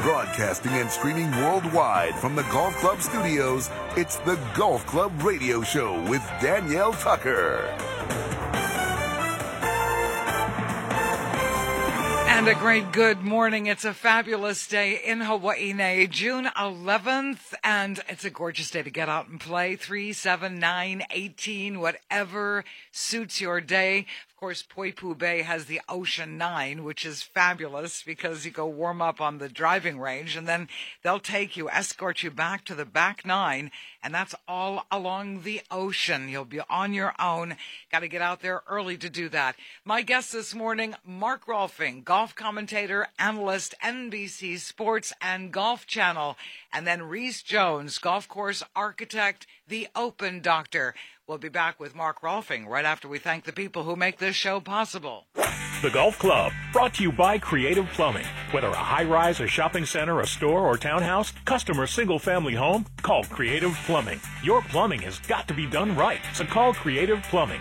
Broadcasting and streaming worldwide from the Golf Club studios, it's the Golf Club Radio Show with Danielle Tucker. And a great good morning. It's a fabulous day in Hawaii, June 11th, and it's a gorgeous day to get out and play. 3, 7, 9, 18, whatever suits your day. Of course, Poipu Bay has the Ocean 9, which is fabulous because you go warm up on the driving range, and then they'll escort you back to the back 9, and that's all along the ocean. You'll be on your own. Got to get out there early to do that. My guest this morning, Mark Rolfing, golf commentator, analyst, NBC Sports and Golf Channel, and then Reese Jones, golf course architect, the Open Doctor. We'll be back with Mark Rolfing right after we thank the people who make this show possible. The Golf Club, brought to you by Creative Plumbing. Whether a high-rise, a shopping center, a store, or townhouse, custom or single-family home, call Creative Plumbing. Your plumbing has got to be done right, so call Creative Plumbing,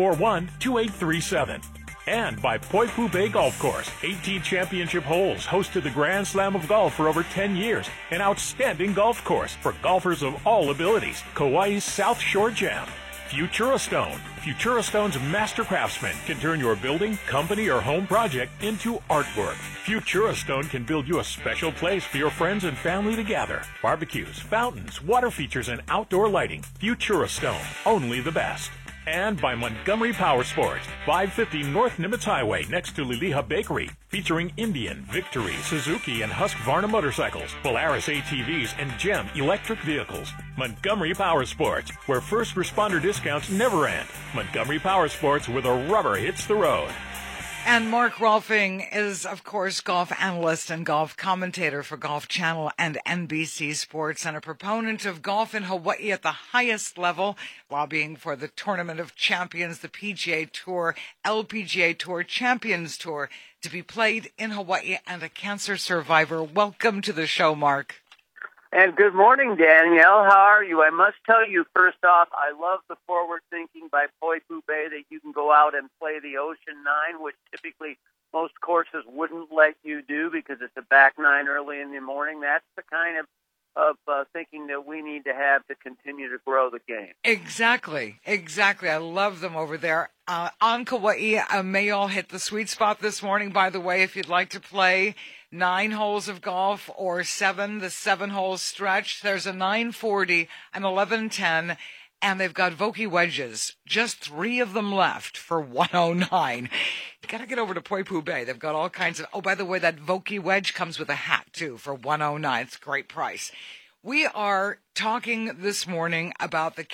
841-2837. And by Poipu Bay Golf Course, 18 championship holes, hosted the Grand Slam of Golf for over 10 years. An outstanding golf course for golfers of all abilities. Kauai's South Shore Jam. Futura Stone. Futura Stone's master craftsman can turn your building, company, or home project into artwork. Futura Stone can build you a special place for your friends and family to gather. Barbecues, fountains, water features, and outdoor lighting. Futura Stone. Only the best. And by Montgomery Power Sports, 550 North Nimitz Highway next to Liliha Bakery, featuring Indian, Victory, Suzuki, and Husqvarna motorcycles, Polaris ATVs, and GEM electric vehicles. Montgomery Power Sports, where first responder discounts never end. Montgomery Power Sports, where the rubber hits the road. And Mark Rolfing is, of course, golf analyst and golf commentator for Golf Channel and NBC Sports, and a proponent of golf in Hawaii at the highest level, lobbying for the Tournament of Champions, the PGA Tour, LPGA Tour, Champions Tour, to be played in Hawaii, and a cancer survivor. Welcome to the show, Mark. And good morning, Danielle. How are you? I must tell you, first off, I love the forward thinking by Poipu Bay that you can go out and play the Ocean 9, which typically most courses wouldn't let you do because it's a back 9 early in the morning. That's the kind of thinking that we need to have to continue to grow the game. Exactly. I love them over there. On Kauai, may you all hit the sweet spot this morning, by the way, if you'd like to play 9 holes of golf or 7, the 7-hole stretch. There's a 940, an 1110, and they've got Vokey wedges. Just 3 of them left for 109. You got to get over to Poipu Bay. They've got all kinds of... Oh, by the way, that Vokey wedge comes with a hat, too, for 109. It's a great price. We are talking this morning about the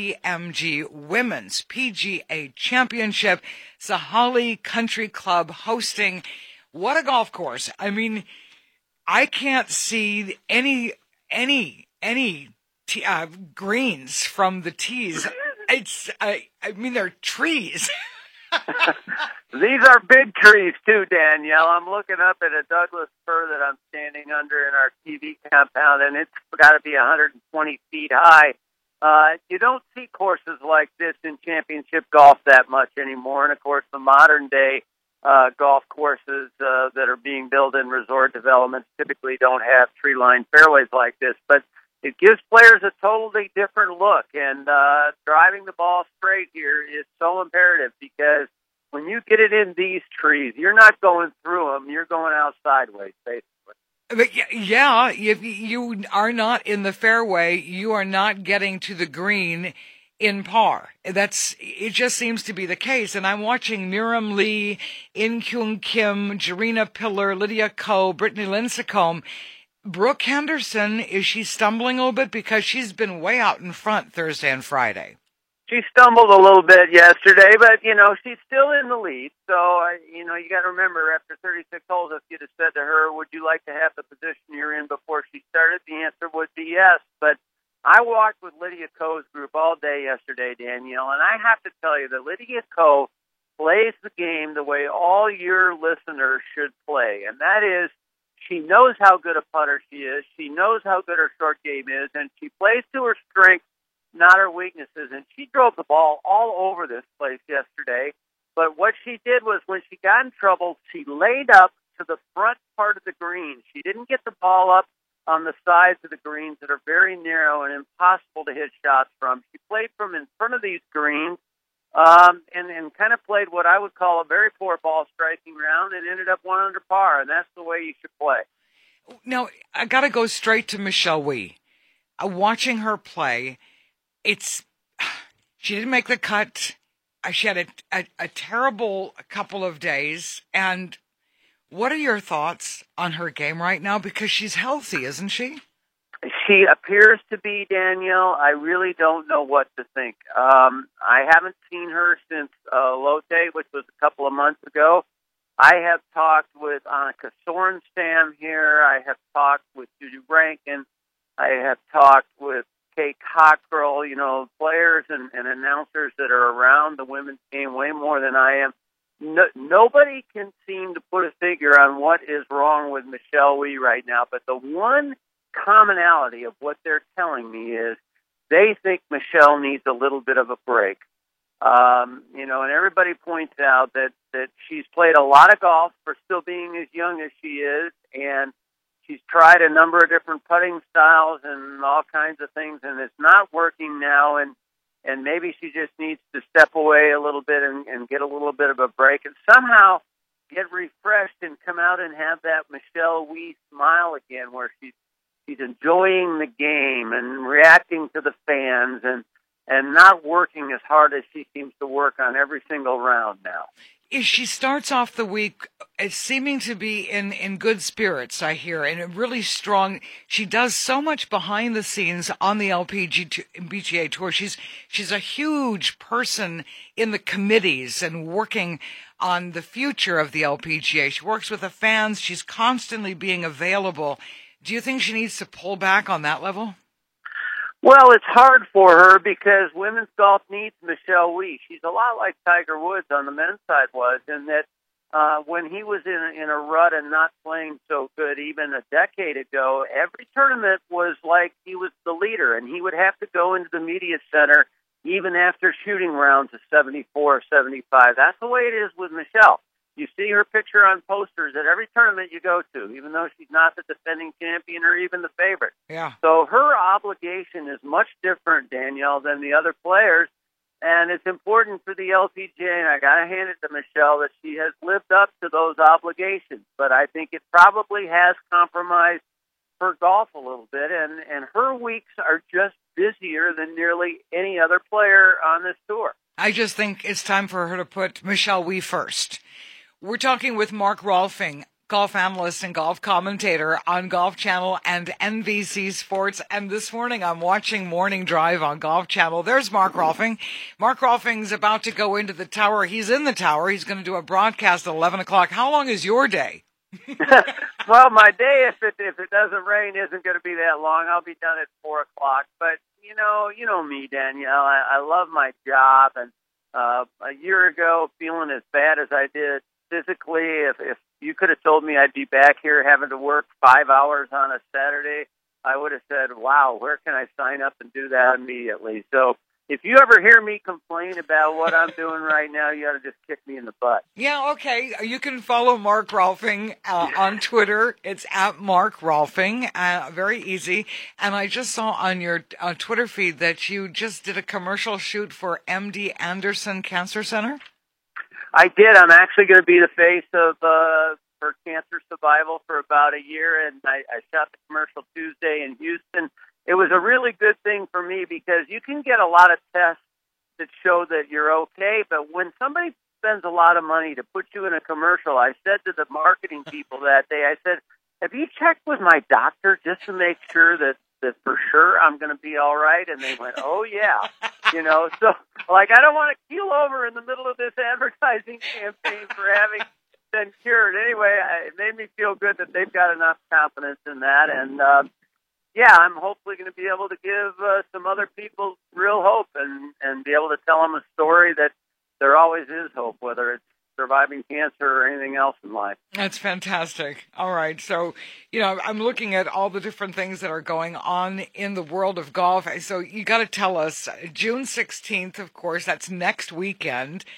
KPMG Women's PGA Championship. Sahali Country Club hosting. What a golf course. I mean, I can't see any greens from the tees. I mean, they're trees. These are big trees, too, Danielle. I'm looking up at a Douglas fir that I'm standing under in our TV compound, and it's got to be 120 feet high. You don't see courses like this in championship golf that much anymore. And, of course, the modern-day golf courses that are being built in resort developments typically don't have tree-lined fairways like this. But it gives players a totally different look, and driving the ball straight here is so imperative because when you get it in these trees, you're not going through them, you're going out sideways, basically. But yeah, if you are not in the fairway, you are not getting to the green in par. It just seems to be the case. And I'm watching Miriam Lee, In Kyung Kim, Jarena Pillar, Lydia Ko, Brittany Lincecum. Brooke Henderson, is she stumbling a little bit? Because she's been way out in front Thursday and Friday. She stumbled a little bit yesterday, but, she's still in the lead. So, you got to remember, after 36 holes, if you'd have said to her, would you like to have the position you're in before she started, the answer would be yes. But I walked with Lydia Ko's group all day yesterday, Danielle, and I have to tell you that Lydia Ko plays the game the way all your listeners should play, and that is she knows how good a putter she is, she knows how good her short game is, and she plays to her strengths, not her weaknesses, and she drove the ball all over this place yesterday. But what she did was when she got in trouble, she laid up to the front part of the green. She didn't get the ball up on the sides of the greens that are very narrow and impossible to hit shots from. She played from in front of these greens and kind of played what I would call a very poor ball striking round and ended up 1 under par, and that's the way you should play. Now, I got to go straight to Michelle Wie. Watching her play, she didn't make the cut. She had a terrible couple of days. And what are your thoughts on her game right now? Because she's healthy, isn't she? She appears to be, Danielle. I really don't know what to think. I haven't seen her since Lotte, which was a couple of months ago. I have talked with Annika Sorenstam here. I have talked with Judy Rankin. I have talked with Kay Cockrell, players and announcers that are around the women's game way more than I am. Nobody can seem to put a figure on what is wrong with Michelle Wie right now, but the one commonality of what they're telling me is they think Michelle needs a little bit of a break. And everybody points out that she's played a lot of golf for still being as young as she is, and she's tried a number of different putting styles and all kinds of things, and it's not working now, and maybe she just needs to step away a little bit and get a little bit of a break and somehow get refreshed and come out and have that Michelle Wie smile again, where she's enjoying the game and reacting to the fans and not working as hard as she seems to work on every single round now. She starts off the week seeming to be in good spirits, I hear, and really strong. She does so much behind the scenes on the LPGA Tour. She's a huge person in the committees and working on the future of the LPGA. She works with the fans. She's constantly being available. Do you think she needs to pull back on that level? Well, it's hard for her because women's golf needs Michelle Wie. She's a lot like Tiger Woods on the men's side was, in that when he was in a rut and not playing so good even a decade ago, every tournament was like he was the leader, and he would have to go into the media center even after shooting rounds of 74 or 75. That's the way it is with Michelle. You see her picture on posters at every tournament you go to, even though she's not the defending champion or even the favorite. Yeah. So her obligation is much different, Danielle, than the other players. And it's important for the LPGA, and I got to hand it to Michelle, that she has lived up to those obligations. But I think it probably has compromised her golf a little bit, and her weeks are just busier than nearly any other player on this tour. I just think it's time for her to put Michelle Wie first. We're talking with Mark Rolfing, golf analyst and golf commentator on Golf Channel and NBC Sports. And this morning I'm watching Morning Drive on Golf Channel. There's Mark Rolfing. Mark Rolfing's about to go into the tower. He's in the tower. He's going to do a broadcast at 11 o'clock. How long is your day? Well, my day, if it doesn't rain, isn't going to be that long. I'll be done at 4 o'clock. But, you know me, Danielle. I love my job. And a year ago, feeling as bad as I did physically, if you could have told me I'd be back here having to work 5 hours on a Saturday, I would have said, wow, where can I sign up and do that immediately? So if you ever hear me complain about what I'm doing right now, you ought to just kick me in the butt. Yeah, okay. You can follow Mark Rolfing on Twitter. It's at Mark Rolfing. Very easy. And I just saw on your Twitter feed that you just did a commercial shoot for MD Anderson Cancer Center. I did. I'm actually going to be the face of for cancer survival for about a year, and I shot the commercial Tuesday in Houston. It was a really good thing for me because you can get a lot of tests that show that you're okay, but when somebody spends a lot of money to put you in a commercial, I said to the marketing people that day, I said, have you checked with my doctor just to make sure that for sure I'm going to be all right? And they went, oh, yeah. So, I don't want to keel over in the middle of this advertising campaign for having been cured. Anyway, it made me feel good that they've got enough confidence in that. And, I'm hopefully going to be able to give some other people real hope and be able to tell them a story that there always is hope, whether it's surviving cancer or anything else in life. That's fantastic. All right. So, I'm looking at all the different things that are going on in the world of golf. So you got to tell us, June 16th, of course, that's next weekend.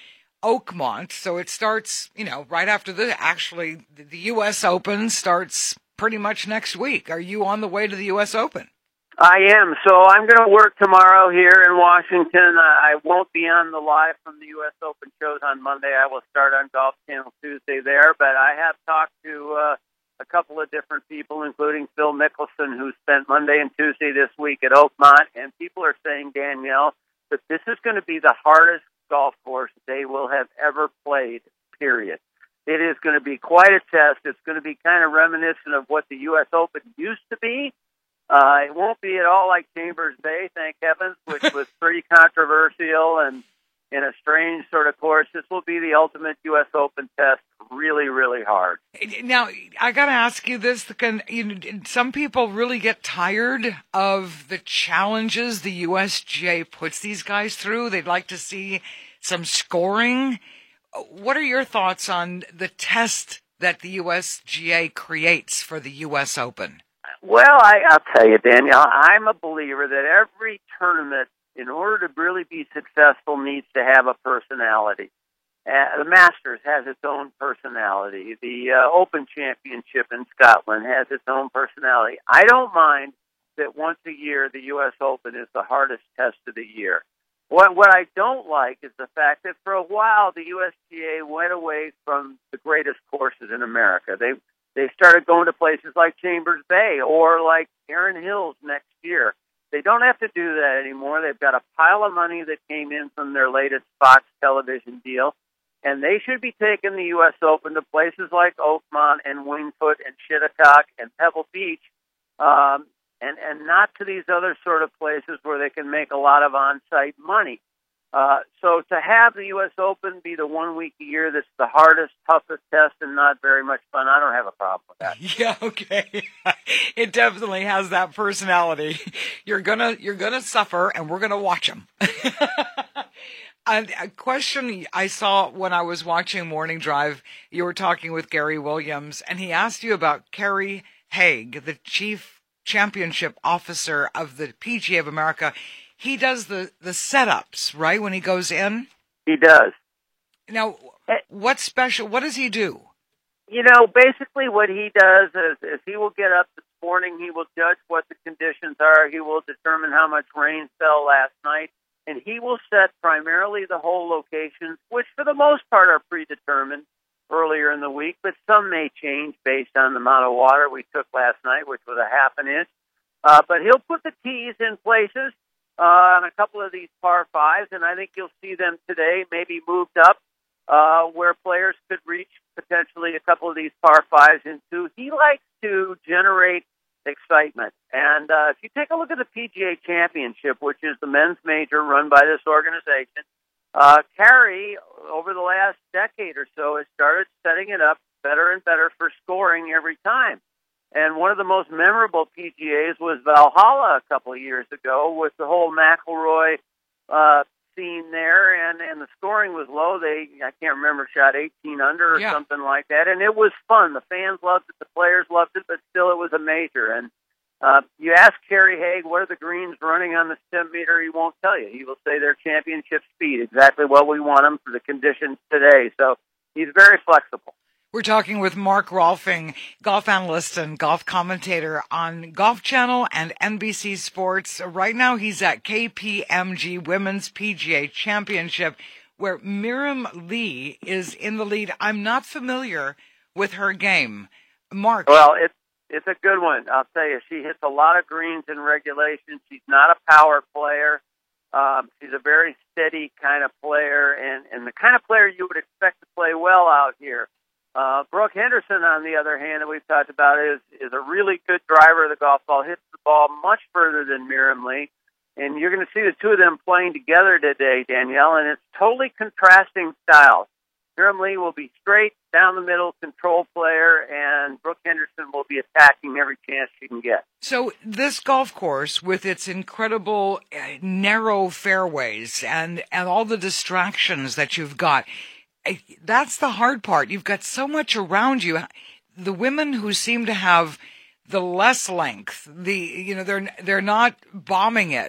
Oakmont. So it starts, right after the U.S. Open starts pretty much next week. Are you on the way to the U.S. Open? I am. So I'm going to work tomorrow here in Washington. I won't be on the live from the U.S. Open shows on Monday. I will start on Golf Channel Tuesday there. But I have talked to a couple of different people, including Phil Mickelson, who spent Monday and Tuesday this week at Oakmont. And people are saying, Danielle, that this is going to be the hardest golf course they will have ever played, period. It is going to be quite a test. It's going to be kind of reminiscent of what the U.S. Open used to be. It won't be at all like Chambers Bay, thank heavens, which was pretty controversial and in a strange sort of course. This will be the ultimate U.S. Open test, really, really hard. Now, I got to ask you this. Some people really get tired of the challenges the USGA puts these guys through. They'd like to see some scoring. What are your thoughts on the test that the USGA creates for the U.S. Open? Well, I'll tell you, Danielle, I'm a believer that every tournament, in order to really be successful, needs to have a personality. The Masters has its own personality. The Open Championship in Scotland has its own personality. I don't mind that once a year the U.S. Open is the hardest test of the year. What I don't like is the fact that for a while the USGA went away from the greatest courses in America. They started going to places like Chambers Bay or like Erin Hills next year. They don't have to do that anymore. They've got a pile of money that came in from their latest Fox television deal, and they should be taking the U.S. Open to places like Oakmont and Wingfoot and Shinnecock and Pebble Beach, and not to these other sort of places where they can make a lot of on-site money. So to have the U.S. Open be the 1 week a year that's the hardest, toughest test and not very much fun, I don't have a problem with that. Yeah, okay. It definitely has that personality. You're gonna suffer, and we're gonna watch them. A question I saw when I was watching Morning Drive, you were talking with Gary Williams, and he asked you about Kerry Haigh, the chief championship officer of the PGA of America. He does the setups, right, when he goes in? He does. Now, what's special? What does he do? Basically what he does is he will get up this morning, he will judge what the conditions are, he will determine how much rain fell last night, and he will set primarily the hole locations, which for the most part are predetermined earlier in the week, but some may change based on the amount of water we took last night, which was a half an inch. But he'll put the tees in places on a couple of these par fives, and I think you'll see them today maybe moved up where players could reach potentially a couple of these par fives into. He likes to generate excitement. And if you take a look at the PGA Championship, which is the men's major run by this organization, Kerry, over the last decade or so, has started setting it up better and better for scoring every time. And one of the most memorable PGAs was Valhalla a couple of years ago with the whole McIlroy scene there, and the scoring was low. I can't remember, shot 18 under or something like that, and it was fun. The fans loved it, the players loved it, but still it was a major. And you ask Kerry Haigh, what are the greens running on the Stimpmeter? He won't tell you. He will say they're championship speed, exactly what we want them for the conditions today. So he's very flexible. We're talking with Mark Rolfing, golf analyst and golf commentator on Golf Channel and NBC Sports. Right now he's at KPMG Women's PGA Championship, where Miriam Lee is in the lead. I'm not familiar with her game. Mark. Well, it's a good one. I'll tell you, she hits a lot of greens in regulation. She's not a power player. She's a very steady kind of player and the kind of player you would expect to play well out here. Brooke Henderson, on the other hand, that we've talked about, is a really good driver of the golf ball, hits the ball much further than Miriam Lee. And you're going to see the two of them playing together today, Danielle, and it's totally contrasting styles. Miriam Lee will be straight, down the middle, control player, and Brooke Henderson will be attacking every chance she can get. So this golf course, with its incredible narrow fairways and all the distractions that you've got, that's the hard part. You've got so much around you. The women who seem to have the less length, they're not bombing it.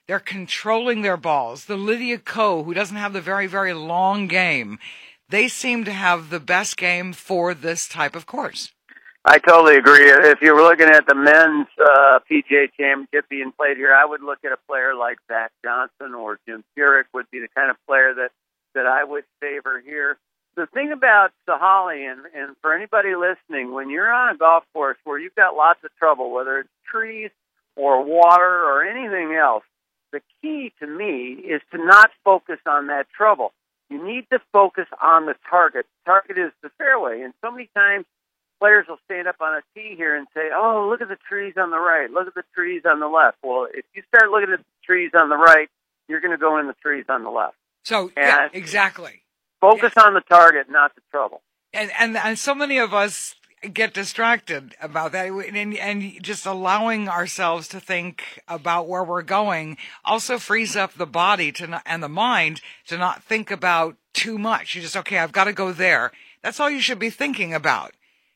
They're controlling their balls. The Lydia Ko, who doesn't have the very, very long game, they seem to have the best game for this type of course. I totally agree. If you were looking at the men's PGA Championship being played here, I would look at a player like Zach Johnson or Jim Furyk would be the kind of player that I would favor here. The thing about Sahalee, and for anybody listening, when you're on a golf course where you've got lots of trouble, whether it's trees or water or anything else, the key to me is to not focus on that trouble. You need to focus on the target. The target is the fairway, and so many times players will stand up on a tee here and say, oh, look at the trees on the right, look at the trees on the left. Well, if you start looking at the trees on the right, you're going to go in the trees on the left. So, yeah, exactly. Focus on the target, not the trouble. And so many of us get distracted about that, and just allowing ourselves to think about where we're going also frees up the body and the mind to not think about too much. You just, okay, I've got to go there. That's all you should be thinking about.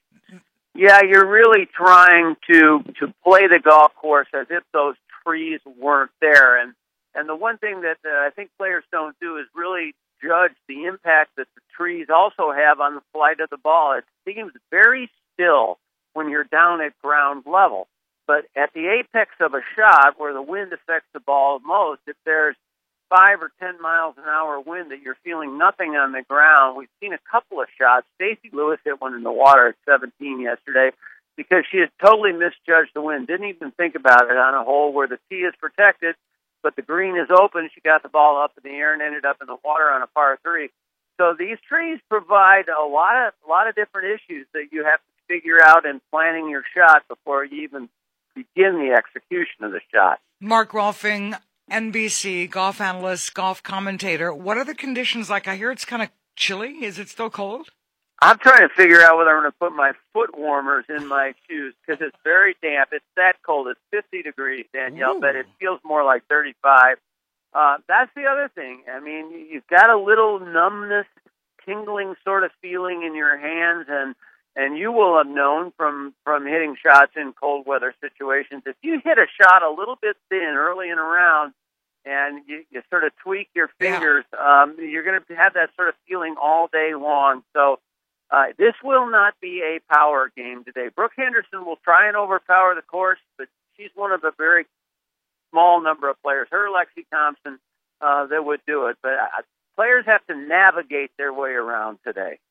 Yeah, you're really trying to play the golf course as if those trees weren't there. And the one thing that I think players don't do is really judge the impact that the trees also have on the flight of the ball. It seems very still when you're down at ground level. But at the apex of a shot where the wind affects the ball most, if there's 5 or 10 miles an hour wind that you're feeling nothing on the ground. We've seen a couple of shots. Stacey Lewis hit one in the water at 17 yesterday because she had totally misjudged the wind, didn't even think about it on a hole where the tee is protected, but the green is open. She got the ball up in the air and ended up in the water on a par 3. So these trees provide a lot of different issues that you have to figure out in planning your shot before you even begin the execution of the shot. Mark Rolfing, NBC, golf analyst, golf commentator. What are the conditions like? I hear it's kind of chilly. Is it still cold? I'm trying to figure out whether I'm going to put my foot warmers in my shoes because it's very damp. It's that cold. It's 50 degrees, Danielle, Ooh. but it feels more like 35. That's the other thing. I mean, you've got a little numbness, tingling sort of feeling in your hands, and you will have known from hitting shots in cold weather situations, if you hit a shot a little bit thin early in a round and you sort of tweak your fingers, you're going to have that sort of feeling all day long. So this will not be a power game today. Brooke Henderson will try and overpower the course, but she's one of a very small number of players, her Lexi Thompson, that would do it. But players have to navigate their way around today.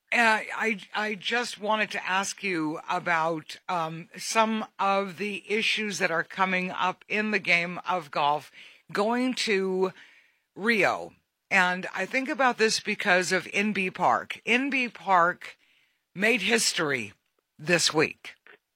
I just wanted to ask you about some of the issues that are coming up in the game of golf going to Rio. And I think about this because of Inbee Park. Inbee Park made history this week.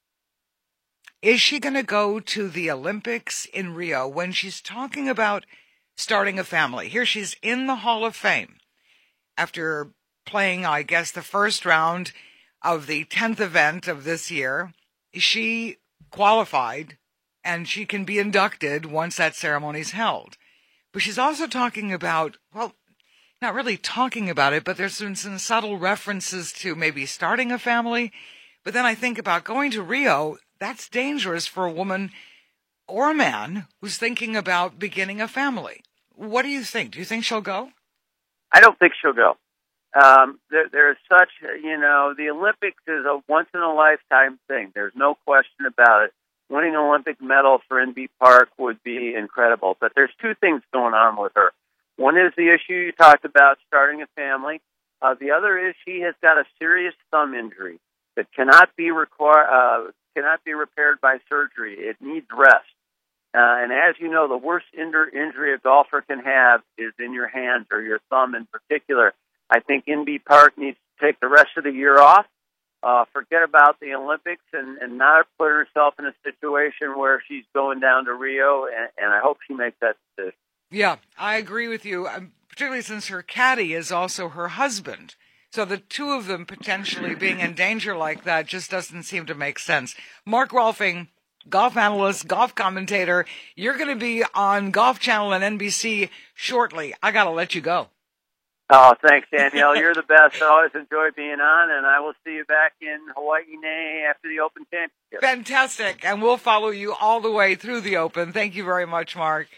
Is she going to go to the Olympics in Rio when she's talking about starting a family? Here she's in the Hall of Fame after playing, I guess, the first round of the 10th event of this year. She qualified, and she can be inducted once that ceremony's held. But she's also talking about, well, not really talking about it, but there's been some subtle references to maybe starting a family. But then I think about going to Rio. That's dangerous for a woman or a man who's thinking about beginning a family. What do you think? Do you think she'll go? I don't think she'll go. There's such, the Olympics is a once-in-a-lifetime thing. There's no question about it. Winning an Olympic medal for Inbee Park would be incredible. But there's two things going on with her. One is the issue you talked about, starting a family. The other is she has got a serious thumb injury that cannot be repaired by surgery. It needs rest. And as you know, the worst injury a golfer can have is in your hands or your thumb in particular. I think Inbee Park needs to take the rest of the year off, forget about the Olympics, and not put herself in a situation where she's going down to Rio, and I hope she makes that decision. Yeah, I agree with you, particularly since her caddy is also her husband. So the two of them potentially being in danger like that just doesn't seem to make sense. Mark Rolfing, golf analyst, golf commentator, you're going to be on Golf Channel and NBC shortly. I got to let you go. Oh, thanks, Danielle. You're the best. I always enjoy being on, and I will see you back in Hawaii after the Open Championship. Fantastic. And we'll follow you all the way through the Open. Thank you very much, Mark.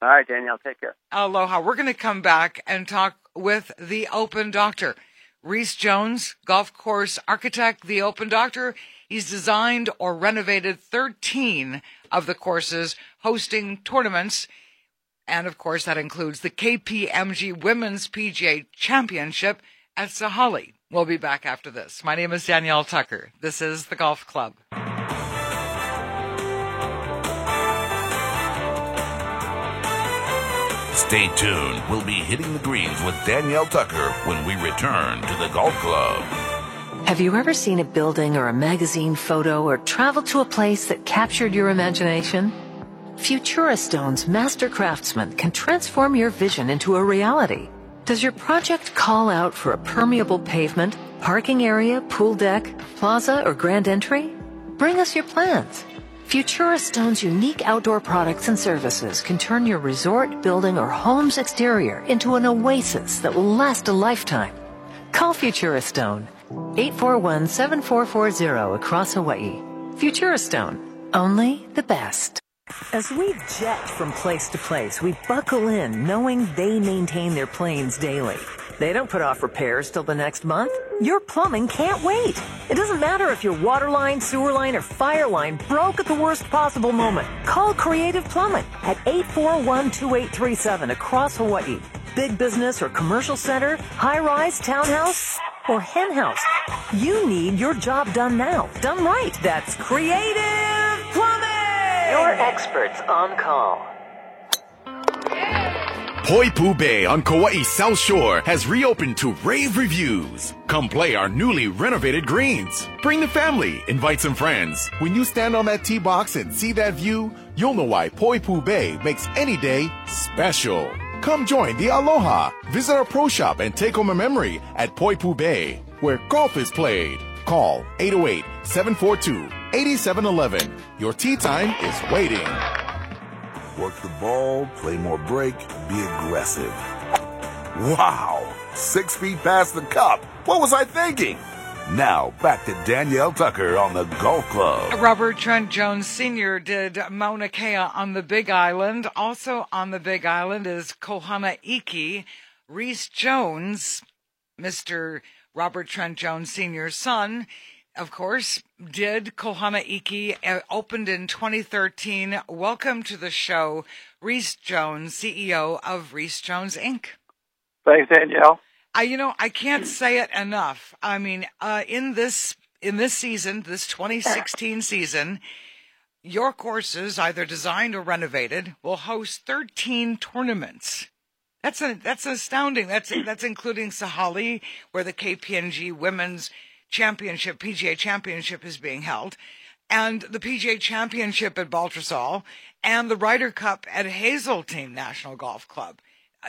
All right, Danielle, take care. Aloha. We're going to come back and talk with the Open Doctor. Reese Jones, golf course architect, the Open Doctor. He's designed or renovated 13 of the courses, hosting tournaments. And, of course, that includes the KPMG Women's PGA Championship at Sahalee. We'll be back after this. My name is Danielle Tucker. This is The Golf Club. Stay tuned. We'll be hitting the greens with Danielle Tucker when we return to the Golf Club. Have you ever seen a building or a magazine photo or traveled to a place that captured your imagination? Futura Stone's master craftsman can transform your vision into a reality. Does your project call out for a permeable pavement, parking area, pool deck, plaza, or grand entry? Bring us your plans. Futura Stone's unique outdoor products and services can turn your resort, building, or home's exterior into an oasis that will last a lifetime. Call Futura Stone, 841-7440 across Hawaii. Futura Stone, only the best. As we jet from place to place, we buckle in knowing they maintain their planes daily. They don't put off repairs till the next month. Your plumbing can't wait. It doesn't matter if your water line, sewer line, or fire line broke at the worst possible moment. Call Creative Plumbing at 841-2837 across Hawaii. Big business or commercial center, high-rise, townhouse, or hen house. You need your job done now. Done right. That's Creative Plumbing! Your experts on call. Poipu Bay on Kauai's South Shore has reopened to rave reviews. Come play our newly renovated greens. Bring the family, invite some friends. When you stand on that tee box and see that view, you'll know why Poipu Bay makes any day special. Come join the Aloha. Visit our pro shop and take home a memory at Poipu Bay, where golf is played. Call 808-742-8711. Your tee time is waiting. Work the ball, play more break, be aggressive. Wow! 6 feet past the cup. What was I thinking? Now, back to Danielle Tucker on the Golf Club. Robert Trent Jones Sr. did Mauna Kea on the Big Island. Also on the Big Island is Kohana Iki. Reese Jones, Mr. Robert Trent Jones Sr.'s son, of course, did Kohana Iki, opened in 2013. Welcome to the show, Reese Jones, CEO of Reese Jones, Inc. Thanks, Danielle. I can't say it enough. I mean, in this season, this 2016 season, your courses, either designed or renovated, will host 13 tournaments. That's astounding. That's including Sahalee, where the KPMG Women's Championship, PGA Championship, is being held, and the PGA Championship at Baltusrol, and the Ryder Cup at Hazeltine National Golf Club.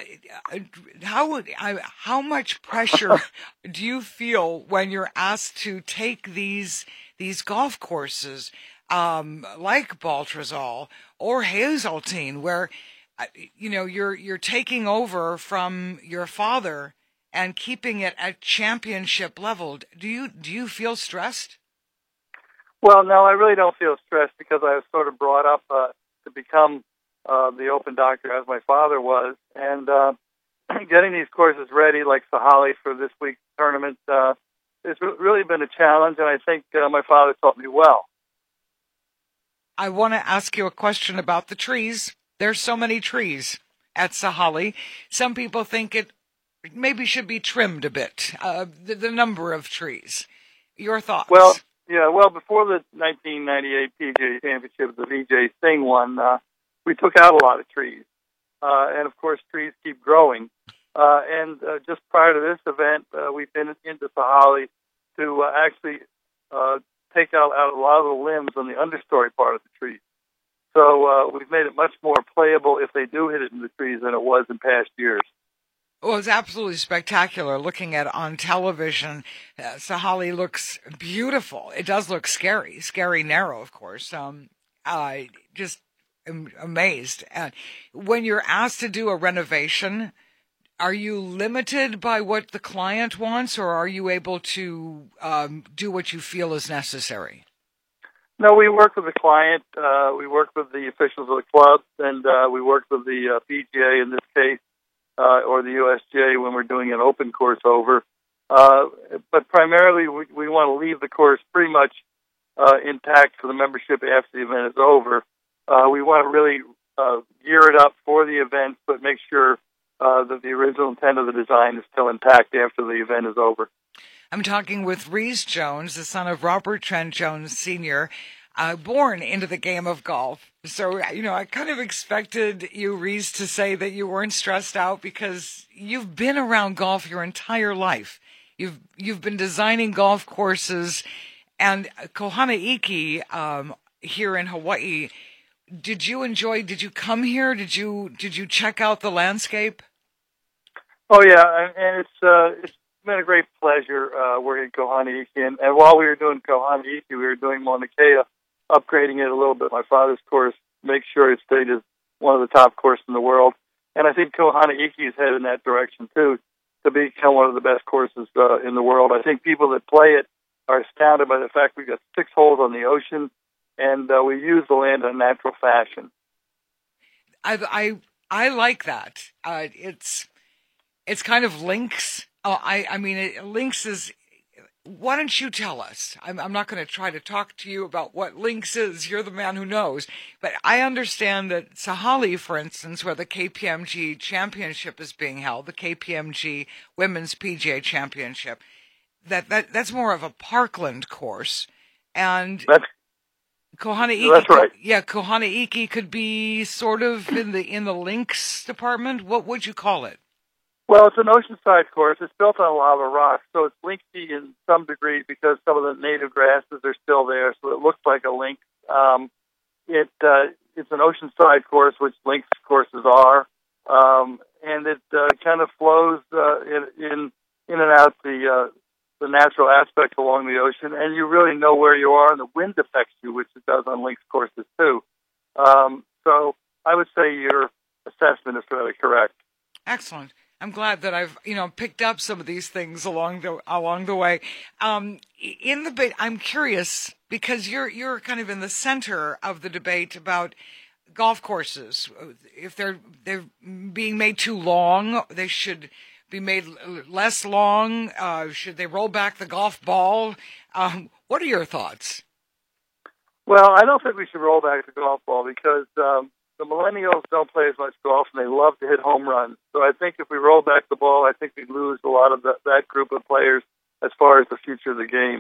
How much pressure do you feel when you're asked to take these golf courses like Baltusrol or Hazeltine, where you're taking over from your father and keeping it at championship level? Do you feel stressed? Well, no, I really don't feel stressed because I was sort of brought up to become the Open Doctor as my father was, and getting these courses ready, like Sahalee for this week's tournament, it's really been a challenge, and I think my father taught me well. I want to ask you a question about the trees. There's so many trees at Sahalee. Some people think it maybe should be trimmed a bit, the number of trees. Your thoughts? Well, before the 1998 PGA Championship, the Vijay Singh one, we took out a lot of trees. And, of course, trees keep growing. And just prior to this event, we've been into Sahalee to actually take out a lot of the limbs on the understory part of the trees. So we've made it much more playable if they do hit it in the trees than it was in past years. Well, it's absolutely spectacular looking at it on television. Sahalee looks beautiful. It does look scary narrow, of course. Just amazed. When you're asked to do a renovation, are you limited by what the client wants, or are you able to do what you feel is necessary? No, we work with the client. We work with the officials of the club, and we work with the PGA in this case, or the USGA when we're doing an open course over. But primarily, we want to leave the course pretty much intact for the membership after the event is over. We want to really gear it up for the event, but make sure that the original intent of the design is still intact after the event is over. I'm talking with Rhys Jones, the son of Robert Trent Jones Sr., born into the game of golf. So, I kind of expected you, Rhys, to say that you weren't stressed out because you've been around golf your entire life. You've been designing golf courses, and Kohana Iki here in Hawaii. Did you come here? Did you check out the landscape? Oh yeah, and it's been a great pleasure working at Kohana Iki. And while we were doing Kohana Iki, we were doing Mauna Kea, upgrading it a little bit. My father's course, make sure it stayed as one of the top courses in the world. And I think Kohana Iki is headed in that direction too, to become one of the best courses in the world. I think people that play it are astounded by the fact we've got 6 holes on the ocean, and we use the land in a natural fashion. I like that. It's kind of links. Links is. Why don't you tell us? I'm not going to try to talk to you about what links is. You're the man who knows. But I understand that Sahali, for instance, where the KPMG Championship is being held, the KPMG Women's PGA Championship, that's more of a parkland course, and Kohana Iki. That's right. Yeah, Kohana Iki could be sort of in the links department. What would you call it? Well, it's an oceanside course. It's built on lava rock, so it's linksy in some degree because some of the native grasses are still there, so it looks like a link. It's an oceanside course, which links courses are, and it kind of flows in and out the natural aspect along the ocean, and you really know where you are, and the wind affects you, which it does on links courses too. So I would say your assessment is fairly correct. Excellent. I'm glad that I've picked up some of these things along the way. In the debate, I'm curious because you're kind of in the center of the debate about golf courses. If they're being made too long, they should be made less long. Should they roll back the golf ball? What are your thoughts? Well, I don't think we should roll back the golf ball because the millennials don't play as much golf, and they love to hit home runs. So I think if we roll back the ball, I think we lose a lot of that group of players as far as the future of the game.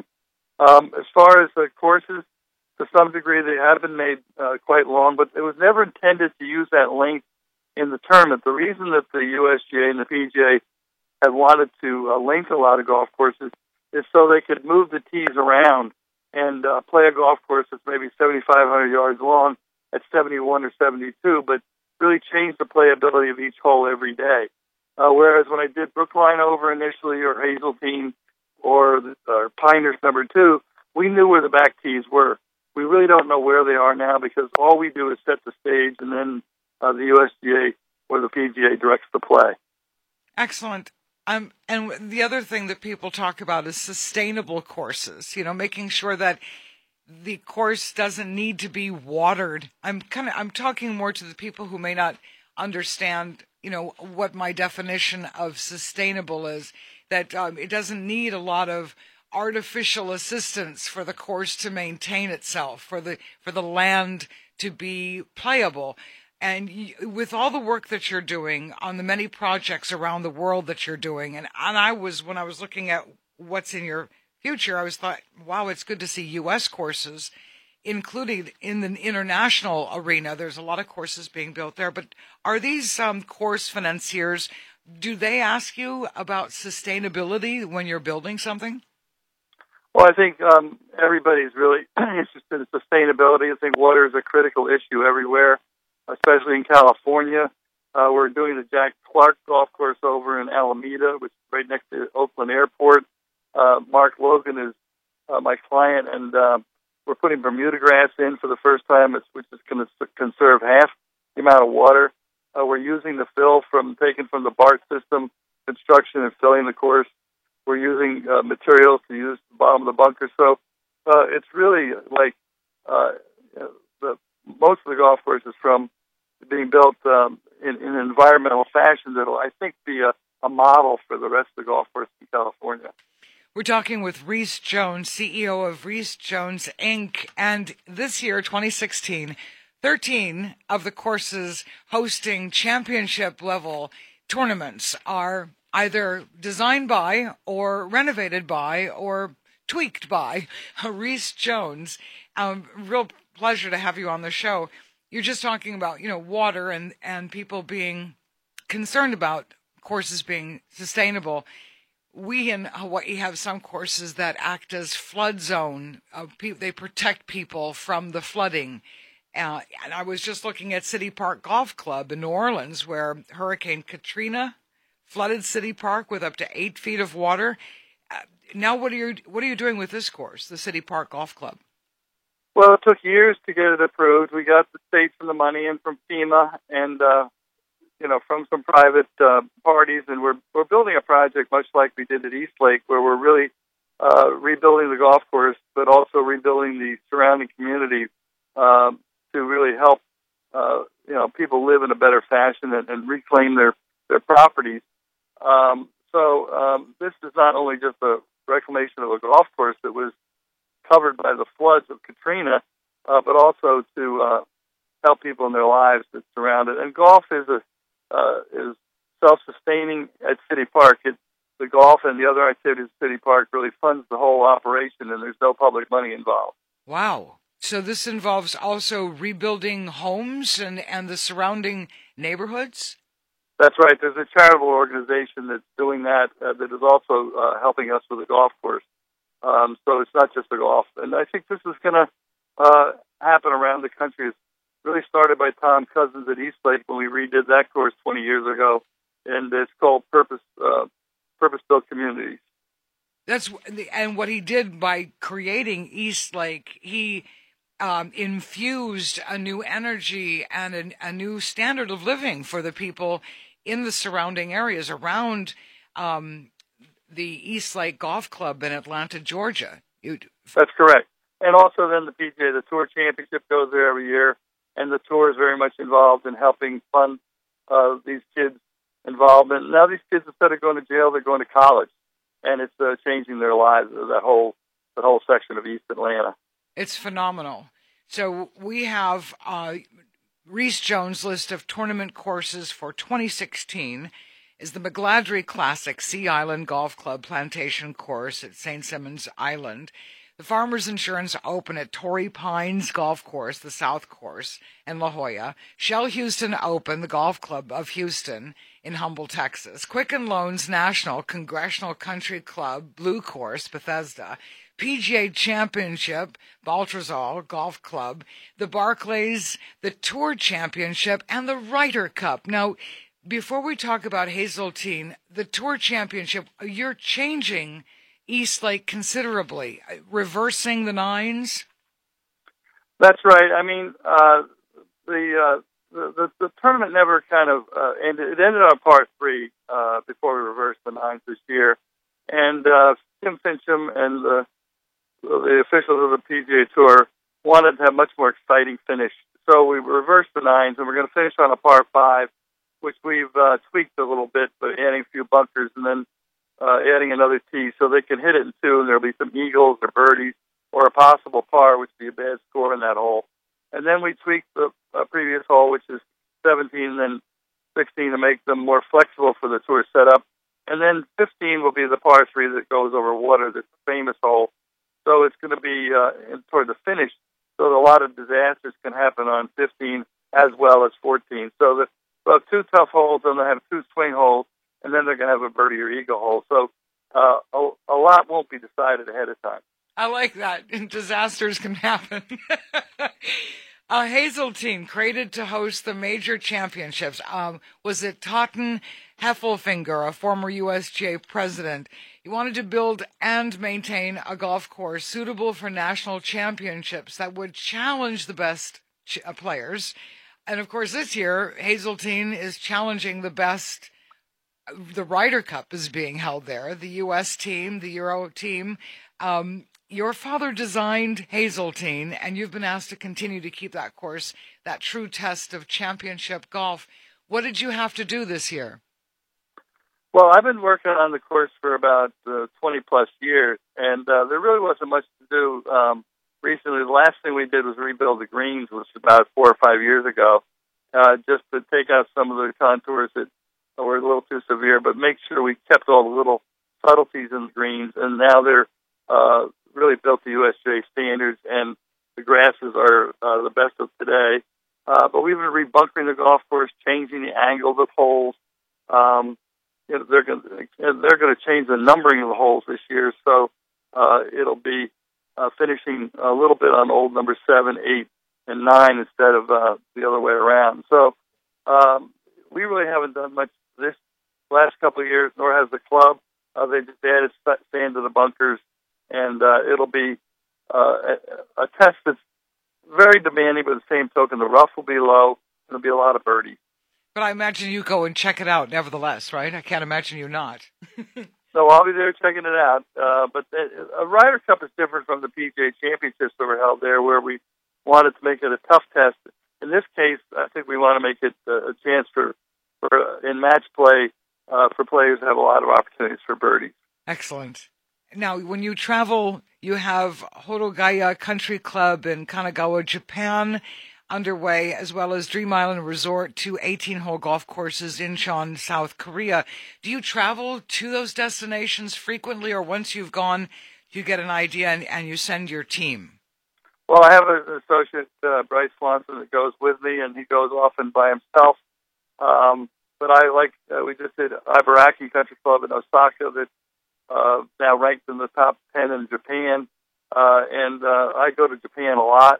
As far as the courses, to some degree, they have been made quite long, but it was never intended to use that length in the tournament. The reason that the USGA and the PGA have wanted to lengthen a lot of golf courses is so they could move the tees around and play a golf course that's maybe 7,500 yards long at 71 or 72, but really change the playability of each hole every day. Whereas when I did Brookline over initially, or Hazeltine, or Pinehurst number 2, we knew where the back tees were. We really don't know where they are now because all we do is set the stage, and then the USGA or the PGA directs the play. Excellent. And the other thing that people talk about is sustainable courses, making sure that the course doesn't need to be watered. I'm talking more to the people who may not understand, what my definition of sustainable is, that it doesn't need a lot of artificial assistance for the course to maintain itself, for the land to be playable. And with all the work that you're doing on the many projects around the world that you're doing, when I was looking at what's in your future, I thought, wow, it's good to see U.S. courses included in the international arena. There's a lot of courses being built there. But are these course financiers, do they ask you about sustainability when you're building something? Well, I think everybody's really interested in sustainability. I think water is a critical issue everywhere, especially in California. We're doing the Jack Clark Golf Course over in Alameda, which is right next to Oakland Airport. Mark Logan is my client, and we're putting Bermuda grass in for the first time, which is going to conserve half the amount of water. We're using the fill taken from the BART system construction and filling the course. We're using materials to use the bottom of the bunker. So it's really like most of the golf courses from being built in an environmental fashion that'll, I think, be a model for the rest of the golf course in California. We're talking with Rees Jones, CEO of Rees Jones, Inc. And this year, 2016, 13 of the courses hosting championship-level tournaments are either designed by or renovated by or tweaked by Rees Jones. Real pleasure to have you on the show. You're just talking about, water and people being concerned about courses being sustainable. We in Hawaii have some courses that act as flood zone. They protect people from the flooding. And I was just looking at City Park Golf Club in New Orleans, where Hurricane Katrina flooded City Park with up to 8 feet of water. Now, what are you doing with this course, the City Park Golf Club? Well, it took years to get it approved. We got the state from the money and from FEMA and from some private parties, and we're building a project much like we did at East Lake, where we're really rebuilding the golf course, but also rebuilding the surrounding community to really help people live in a better fashion and reclaim their properties. So this is not only just a reclamation of a golf course that was covered by the floods of Katrina, but also to help people in their lives that surround it. And golf is self-sustaining at City Park. The golf and the other activities at City Park really funds the whole operation, and there's no public money involved. Wow. So this involves also rebuilding homes and the surrounding neighborhoods? That's right. There's a charitable organization that's doing that that is also helping us with the golf course. So it's not just the golf. And I think this is going to happen around the country. It's really started by Tom Cousins at East Lake when we redid that course 20 years ago, and it's called Purpose-Built Communities. And what he did by creating East Lake, he infused a new energy and a new standard of living for the people in the surrounding areas around the East Lake Golf Club in Atlanta, Georgia. That's correct. And also then the PGA, the Tour Championship, goes there every year, and the Tour is very much involved in helping fund these kids' involvement. Now these kids, instead of going to jail, they're going to college, and it's changing their lives, that whole section of East Atlanta. It's phenomenal. So we have Rees Jones' list of tournament courses for 2016 is the McGladrey Classic Sea Island Golf Club Plantation Course at St. Simons Island, the Farmers Insurance Open at Torrey Pines Golf Course, the South Course, in La Jolla, Shell Houston Open, the Golf Club of Houston in Humble, Texas, Quicken Loans National Congressional Country Club Blue Course, Bethesda, PGA Championship, Baltrazal Golf Club, the Barclays, the Tour Championship, and the Ryder Cup. Now, before we talk about Hazeltine, the Tour Championship, you're changing East Lake considerably, reversing the nines? That's right. I mean, the tournament never kind of ended. It ended on par 3 before we reversed the nines this year. And Tim Fincham and the officials of the PGA Tour wanted to have a much more exciting finish. So we reversed the nines, and we're going to finish on a par 5, which we've tweaked a little bit, but adding a few bunkers and then adding another tee so they can hit it in 2, and there'll be some eagles or birdies or a possible par, which would be a bad score in that hole. And then we tweaked the previous hole, which is 17 and then 16, to make them more flexible for the tour setup. And then 15 will be the par 3 that goes over water, that's the famous hole. So it's going to be toward the finish, so that a lot of disasters can happen on 15 as well as 14. So they'll have 2 tough holes, and they'll have 2 swing holes, and then they're going to have a birdie or eagle hole. So a lot won't be decided ahead of time. I like that. Disasters can happen. Hazeltine, created to host the major championships. Was it Totten Heffelfinger, a former USGA president? He wanted to build and maintain a golf course suitable for national championships that would challenge the best players. And, of course, this year, Hazeltine is challenging the best. The Ryder Cup is being held there, the U.S. team, the Euro team. Your father designed Hazeltine, and you've been asked to continue to keep that course, that true test of championship golf. What did you have to do this year? Well, I've been working on the course for about 20-plus years, and there really wasn't much to do. Recently, the last thing we did was rebuild the greens, which was about 4 or 5 years ago, just to take out some of the contours that were a little too severe, but make sure we kept all the little subtleties in the greens, and now they're really built to USGA standards, and the grasses are the best of today. But we've been rebunkering the golf course, changing the angle of the holes. They're going to change the numbering of the holes this year, so it'll be finishing a little bit on old number 7, 8, and 9 instead of the other way around. So we really haven't done much this last couple of years, nor has the club. They just added sand to the bunkers, and it'll be a test that's very demanding, but at the same token, the rough will be low. There'll be a lot of birdies. But I imagine you go and check it out nevertheless, right? I can't imagine you not. So I'll be there checking it out. But a Ryder Cup is different from the PGA Championships that were held there, where we wanted to make it a tough test. In this case, I think we want to make it a chance for in match play for players to have a lot of opportunities for birdies. Excellent. Now, when you travel, you have Horogaya Country Club in Kanagawa, Japan, underway, as well as Dream Island Resort, 2 18-hole golf courses in Incheon, South Korea. Do you travel to those destinations frequently, or once you've gone, you get an idea and you send your team? Well, I have an associate, Bryce Swanson, that goes with me, and he goes often by himself. But I we just did Ibaraki Country Club in Osaka that now ranked in the top 10 in Japan. And I go to Japan a lot.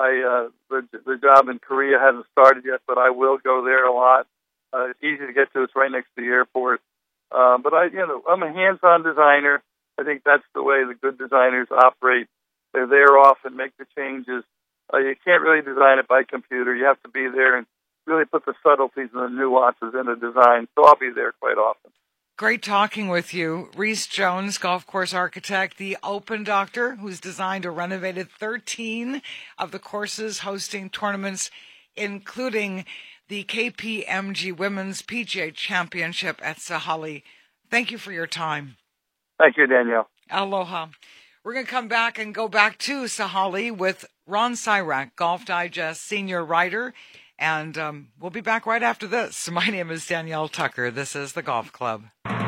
The job in Korea hasn't started yet, but I will go there a lot. It's easy to get to. It's right next to the airport. But I'm a hands-on designer. I think that's the way the good designers operate. They're there often, make the changes. You can't really design it by computer. You have to be there and really put the subtleties and the nuances in the design. So I'll be there quite often. Great talking with you. Reese Jones, golf course architect, the Open Doctor, who's designed or renovated 13 of the courses hosting tournaments, including the KPMG Women's PGA Championship at Sahalee. Thank you for your time. Thank you, Danielle. Aloha. We're going to come back and go back to Sahalee with Ron Syrak, Golf Digest senior writer, and we'll be back right after this. My name is Danielle Tucker. This is the Golf Club.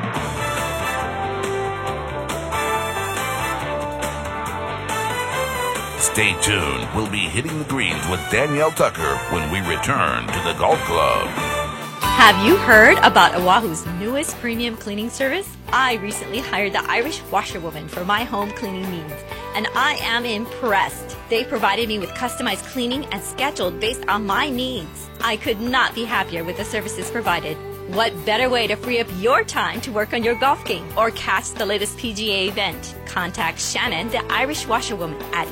Stay tuned. We'll be hitting the greens with Danielle Tucker when we return to the Golf Club. Have you heard about Oahu's newest premium cleaning service? I recently hired the Irish washerwoman for my home cleaning needs, and I am impressed. They provided me with customized cleaning and scheduled based on my needs. I could not be happier with the services provided. What better way to free up your time to work on your golf game or catch the latest PGA event? Contact Shannon, the Irish washerwoman, at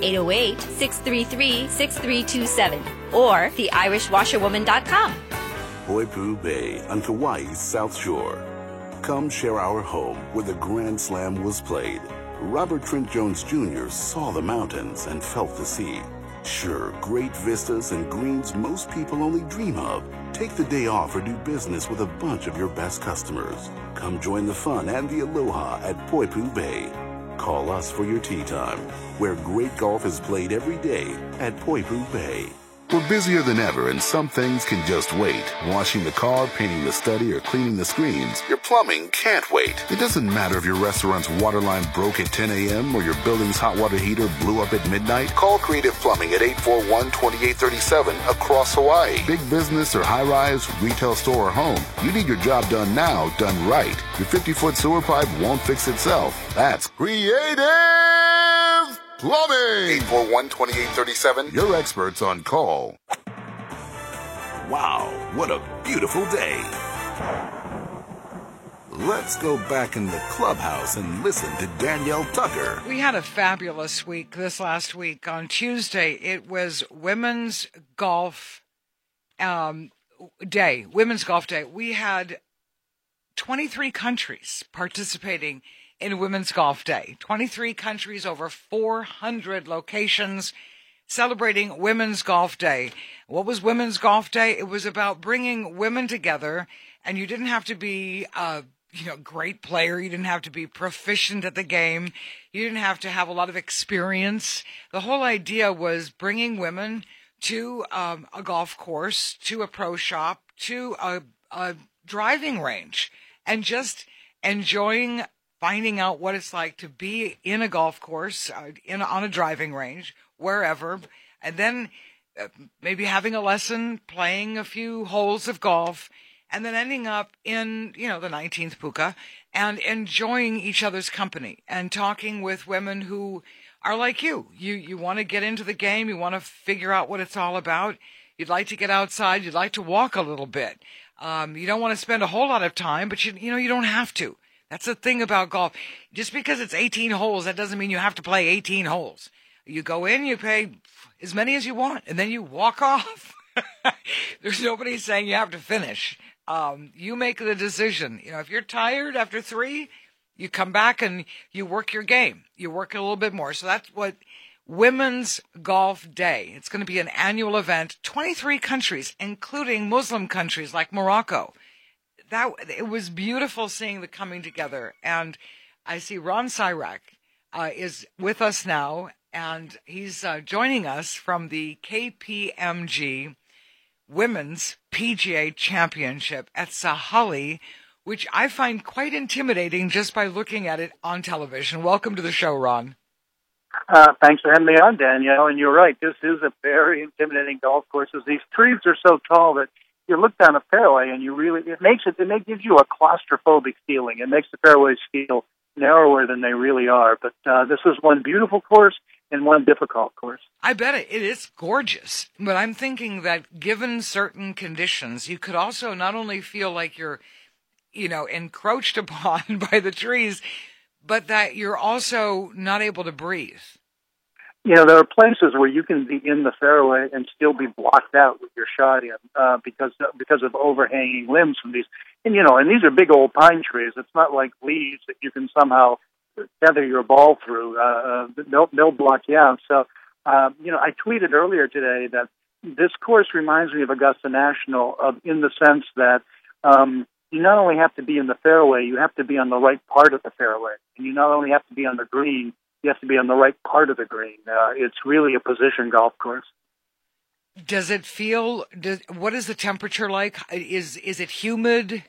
808-633-6327 or theirishwasherwoman.com. Poipu Bay on Kauai's South Shore. Come share our home where the Grand Slam was played. Robert Trent Jones Jr. saw the mountains and felt the sea. Sure, great vistas and greens most people only dream of. Take the day off or do business with a bunch of your best customers. Come join the fun and the aloha at Poipu Bay. Call us for your tee time, where great golf is played every day at Poipu Bay. We're busier than ever, and some things can just wait. Washing the car, painting the study, or cleaning the screens. Your plumbing can't wait. It doesn't matter if your restaurant's water line broke at 10 a.m. or your building's hot water heater blew up at midnight. Call Creative Plumbing at 841-2837 across Hawaii. Big business or high-rise, retail store or home. You need your job done now, done right. Your 50-foot sewer pipe won't fix itself. That's Creative Plumbing! 841-2837. Your experts on call. Wow, what a beautiful day. Let's go back in the clubhouse and listen to Danielle Tucker. We had a fabulous week this last week. On Tuesday, it was Women's Golf Day. Women's Golf Day. We had 23 countries participating in Women's Golf Day. 23 countries, over 400 locations celebrating Women's Golf Day. What was Women's Golf Day? It was about bringing women together, and you didn't have to be a great player. You didn't have to be proficient at the game. You didn't have to have a lot of experience. The whole idea was bringing women to a golf course, to a pro shop, to a driving range, and just enjoying finding out what it's like to be in a golf course, on a driving range, wherever, and then maybe having a lesson, playing a few holes of golf, and then ending up in, the 19th Puka and enjoying each other's company and talking with women who are like you. You want to get into the game. You want to figure out what it's all about. You'd like to get outside. You'd like to walk a little bit. You don't want to spend a whole lot of time, but you don't have to. That's the thing about golf. Just because it's 18 holes, that doesn't mean you have to play 18 holes. You go in, you pay as many as you want, and then you walk off. There's nobody saying you have to finish. You make the decision. If you're tired after 3, you come back and you work your game. You work a little bit more. So that's what Women's Golf Day. It's going to be an annual event. 23 countries, including Muslim countries like Morocco. It was beautiful seeing the coming together. And I see Ron Cyrack is with us now, and he's joining us from the KPMG Women's PGA Championship at Sahalee, which I find quite intimidating just by looking at it on television. Welcome to the show, Ron. Thanks for having me on, Danielle. And you're right, this is a very intimidating golf course. These trees are so tall that you look down a fairway and it gives you a claustrophobic feeling. It makes the fairways feel narrower than they really are. But this is one beautiful course and one difficult course. I bet it is gorgeous. But I'm thinking that given certain conditions, you could also not only feel like you're, encroached upon by the trees, but that you're also not able to breathe. There are places where you can be in the fairway and still be blocked out with your shot in because of overhanging limbs from these. And these are big old pine trees. It's not like leaves that you can somehow feather your ball through. They'll block you out. So, I tweeted earlier today that this course reminds me of Augusta National in the sense that you not only have to be in the fairway, you have to be on the right part of the fairway. And you not only have to be on the green, you have to be on the right part of the green. It's really a position golf course. Does it feel? What is the temperature like? Is it humid?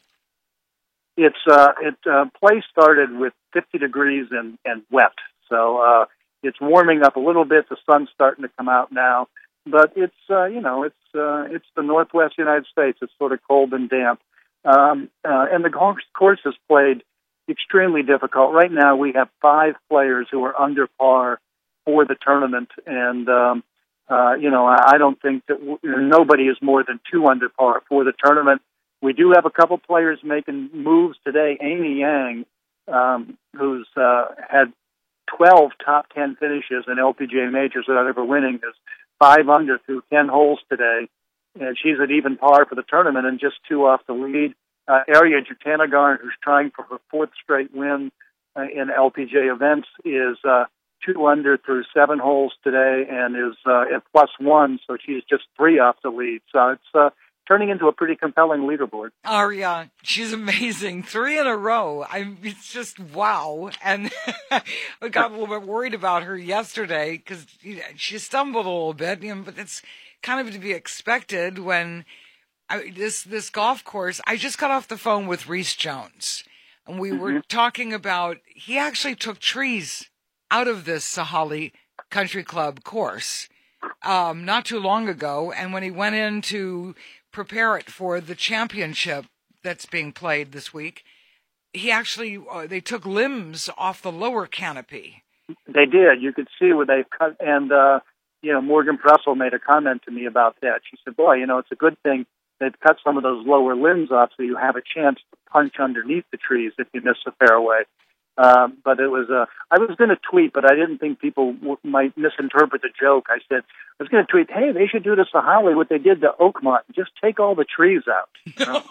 Play started with 50 degrees and wet, so it's warming up a little bit. The sun's starting to come out now, but it's the Northwest United States. It's sort of cold and damp, and the golf course is played extremely difficult. Right now, we have 5 players who are under par for the tournament, and I don't think that nobody is more than 2 under par for the tournament. We do have a couple players making moves today. Amy Yang, who's had 12 top 10 finishes in LPGA majors without ever winning, is 5 under through 10 holes today, and she's at even par for the tournament and just 2 off the lead. Arya Jutanagarn, who's trying for her 4th straight win in LPGA events, is 2 under through 7 holes today and is at +1, so she's just 3 off the lead. So it's turning into a pretty compelling leaderboard. Arya, she's amazing. 3 in a row. It's just wow. And I got a little bit worried about her yesterday because she stumbled a little bit, but it's kind of to be expected when this golf course. I just got off the phone with Reese Jones, and we were talking about he actually took trees out of this Sahalee Country Club course not too long ago, and when he went in to prepare it for the championship that's being played this week, he actually they took limbs off the lower canopy. They did. You could see where they cut, and Morgan Pressel made a comment to me about that. She said, "Boy, it's a good thing they've cut some of those lower limbs off so you have a chance to punch underneath the trees if you miss the fairway." But it was I was going to tweet, but I didn't think people might misinterpret the joke. I said, I was going to tweet, hey, they should do this to Holly, what they did to Oakmont. Just take all the trees out. You know?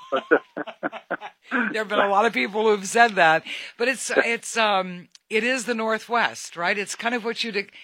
There have been a lot of people who've said that, but it is the Northwest, right? It's kind of what you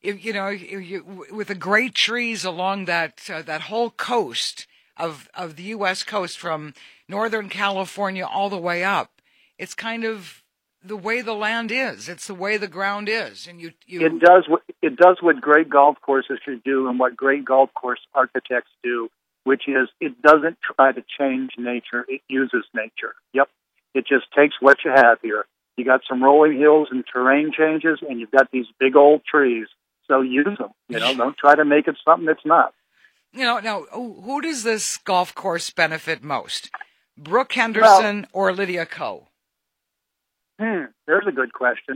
with the great trees along that whole coast of the U.S. coast from Northern California all the way up. It's kind of the way the land is. It's the way the ground is, and It does what great golf courses should do, and what great golf course architects do, which is it doesn't try to change nature. It uses nature. Yep. It just takes what you have here. You got some rolling hills and terrain changes, and you've got these big old trees. So use them. Don't try to make it something that's not. Now, who does this golf course benefit most? Brooke Henderson or Lydia Ko? There's a good question.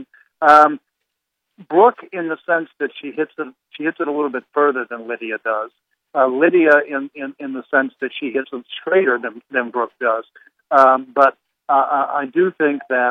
Brooke, in the sense that she hits it a little bit further than Lydia does. Lydia, in the sense that she hits it straighter than Brooke does. But I do think that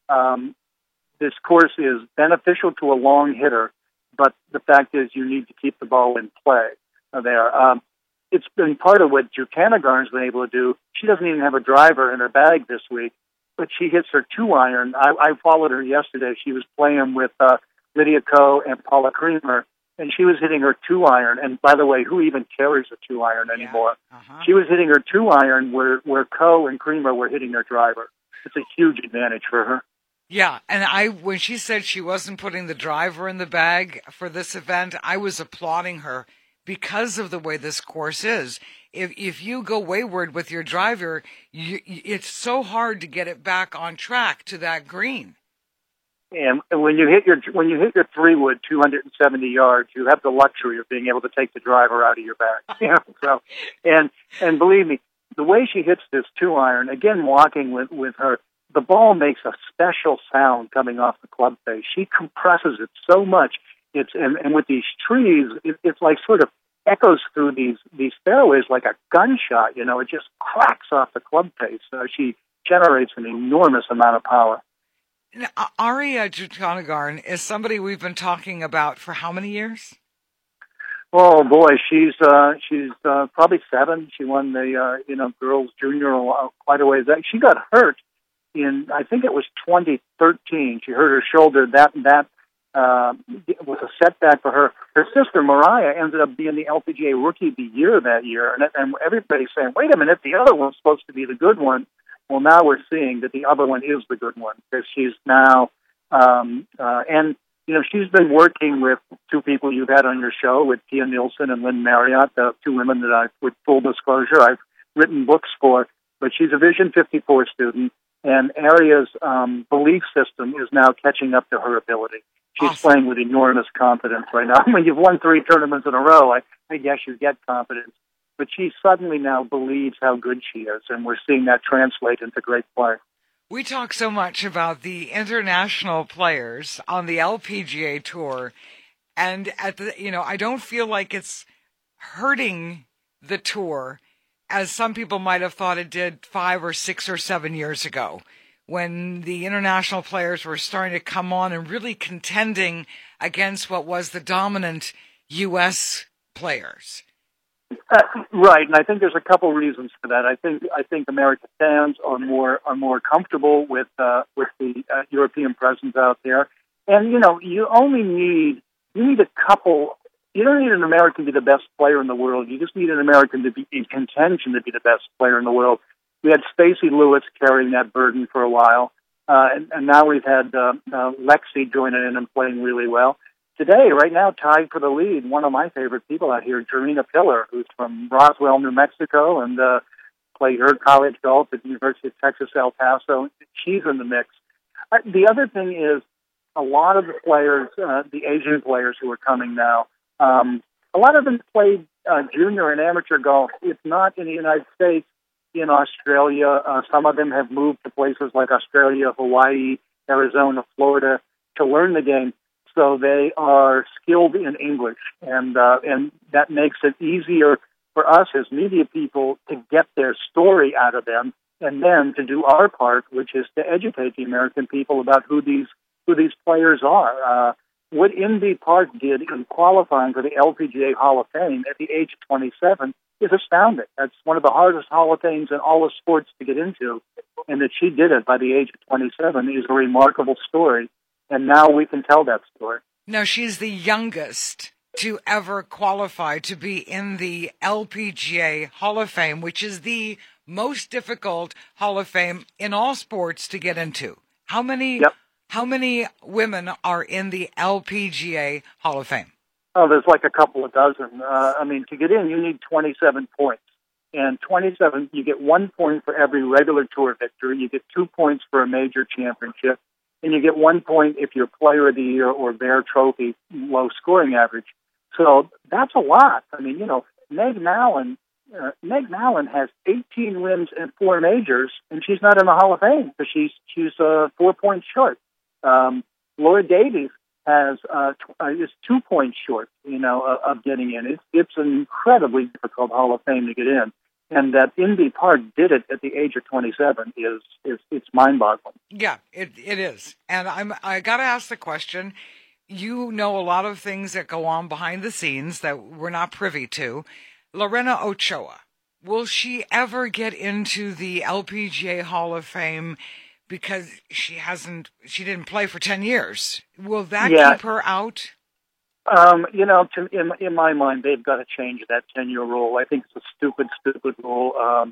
this course is beneficial to a long hitter. But the fact is, you need to keep the ball in play there. It's been part of what Drew Canagarn's been able to do. She doesn't even have a driver in her bag this week, but she hits her 2-iron. I followed her yesterday. She was playing with Lydia Ko and Paula Creamer, and she was hitting her 2-iron. And by the way, who even carries a 2-iron anymore? Yeah. Uh-huh. She was hitting her 2-iron where Ko and Creamer were hitting their driver. It's a huge advantage for her. Yeah, and when she said she wasn't putting the driver in the bag for this event, I was applauding her because of the way this course is. If you go wayward with your driver, it's so hard to get it back on track to that green. And when you hit your 3-wood 270 yards, you have the luxury of being able to take the driver out of your bag. So, and believe me, the way she hits this 2-iron, again, walking with her, the ball makes a special sound coming off the club face. She compresses it so much. And with these trees, it's like sort of echoes through these fairways like a gunshot. It just cracks off the club face. She generates an enormous amount of power. Now, Ariya Jutanugarn is somebody we've been talking about for how many years? Oh boy, she's probably 7. She won the girls junior quite a ways. She got hurt in, I think it was 2013. She hurt her shoulder. That was a setback for her. Her sister Mariah ended up being the LPGA Rookie of the Year that year, and everybody's saying, "Wait a minute, the other one's supposed to be the good one." Well, now we're seeing that the other one is the good one because she's now, and she's been working with 2 people you've had on your show, with Tia Nielsen and Lynn Marriott, the 2 women that I've, with full disclosure, I've written books for. But she's a Vision 54 student. And Ariya's belief system is now catching up to her ability. She's awesome. Playing with enormous confidence right now. When you've won 3 tournaments in a row, I guess you get confidence. But she suddenly now believes how good she is, and we're seeing that translate into great play. We talk so much about the international players on the LPGA Tour, and I don't feel like it's hurting the tour as some people might have thought it did 5 or 6 or 7 years ago, when the international players were starting to come on and really contending against what was the dominant U.S. players. Right, and I think there's a couple reasons for that. I think American fans are more comfortable with the European presence out there, and you need a couple. You don't need an American to be the best player in the world. You just need an American to be in contention to be the best player in the world. We had Stacey Lewis carrying that burden for a while, and now we've had Lexi joining in and playing really well. Today, right now, tied for the lead, one of my favorite people out here, Jarena Pillar, who's from Roswell, New Mexico, and played her college golf at the University of Texas, El Paso. She's in the mix. The other thing is a lot of the players, the Asian players who are coming now, a lot of them played junior and amateur golf. It's not in the United States, in Australia. Some of them have moved to places like Australia, Hawaii, Arizona, Florida to learn the game. So they are skilled in English, and that makes it easier for us as media people to get their story out of them and then to do our part, which is to educate the American people about who these players are. What Indy Park did in qualifying for the LPGA Hall of Fame at the age of 27 is astounding. That's one of the hardest Hall of Fames in all of sports to get into, and that she did it by the age of 27 is a remarkable story, and now we can tell that story. Now, she's the youngest to ever qualify to be in the LPGA Hall of Fame, which is the most difficult Hall of Fame in all sports to get into. How many women are in the LPGA Hall of Fame? Oh, there's like a couple of dozen. To get in, you need 27 points. And 27, you get 1 point for every regular tour victory. You get 2 points for a major championship. And you get 1 point if you're Player of the Year or Bear Trophy low scoring average. So that's a lot. Meg Mallon has 18 wins and 4 majors, and she's not in the Hall of Fame because she's 4 points short. Laura Davies is 2 points short, of getting in. It's an incredibly difficult Hall of Fame to get in, and that Indy Park did it at the age of 27 it's mind-boggling. Yeah, it is. And I got to ask the question. You know a lot of things that go on behind the scenes that we're not privy to. Lorena Ochoa, will she ever get into the LPGA Hall of Fame because she didn't play for 10 years? Will that keep her out? In my mind, they've got to change that 10-year rule. I think it's a stupid rule.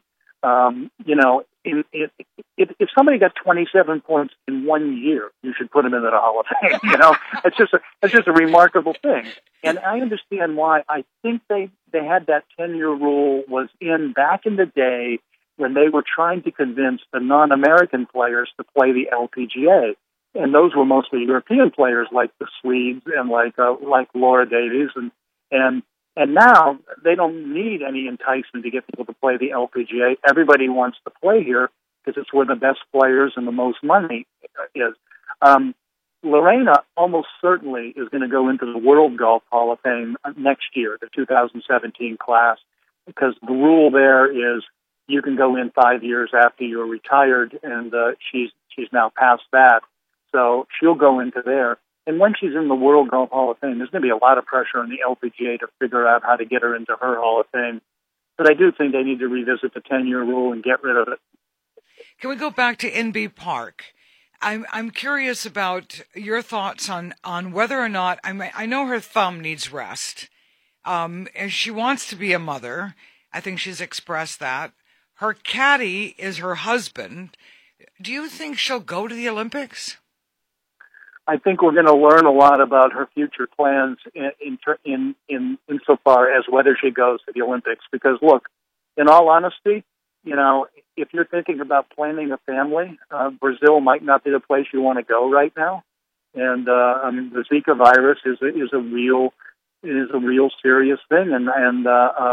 If somebody got 27 points in 1 year, you should put them into the Hall of Fame. It's just a remarkable thing. And I understand why. I think they had that 10-year rule was in back in the day when they were trying to convince the non-American players to play the LPGA. And those were mostly European players like the Swedes and like Laura Davies. And now they don't need any enticement to get people to play the LPGA. Everybody wants to play here because it's where the best players and the most money is. Lorena almost certainly is going to go into the World Golf Hall of Fame next year, the 2017 class, because the rule there is you can go in 5 years after you're retired, and she's now past that. So she'll go into there. And when she's in the World Golf Hall of Fame, there's going to be a lot of pressure on the LPGA to figure out how to get her into her Hall of Fame. But I do think they need to revisit the 10-year rule and get rid of it. Can we go back to Inby Park? I'm curious about your thoughts on whether or not, I know her thumb needs rest. And she wants to be a mother. I think she's expressed that. Her caddy is her husband. Do you think she'll go to the Olympics? I think we're going to learn a lot about her future plans insofar as whether she goes to the Olympics. Because, look, in all honesty, if you're thinking about planning a family, Brazil might not be the place you want to go right now. And the Zika virus is a real serious thing. And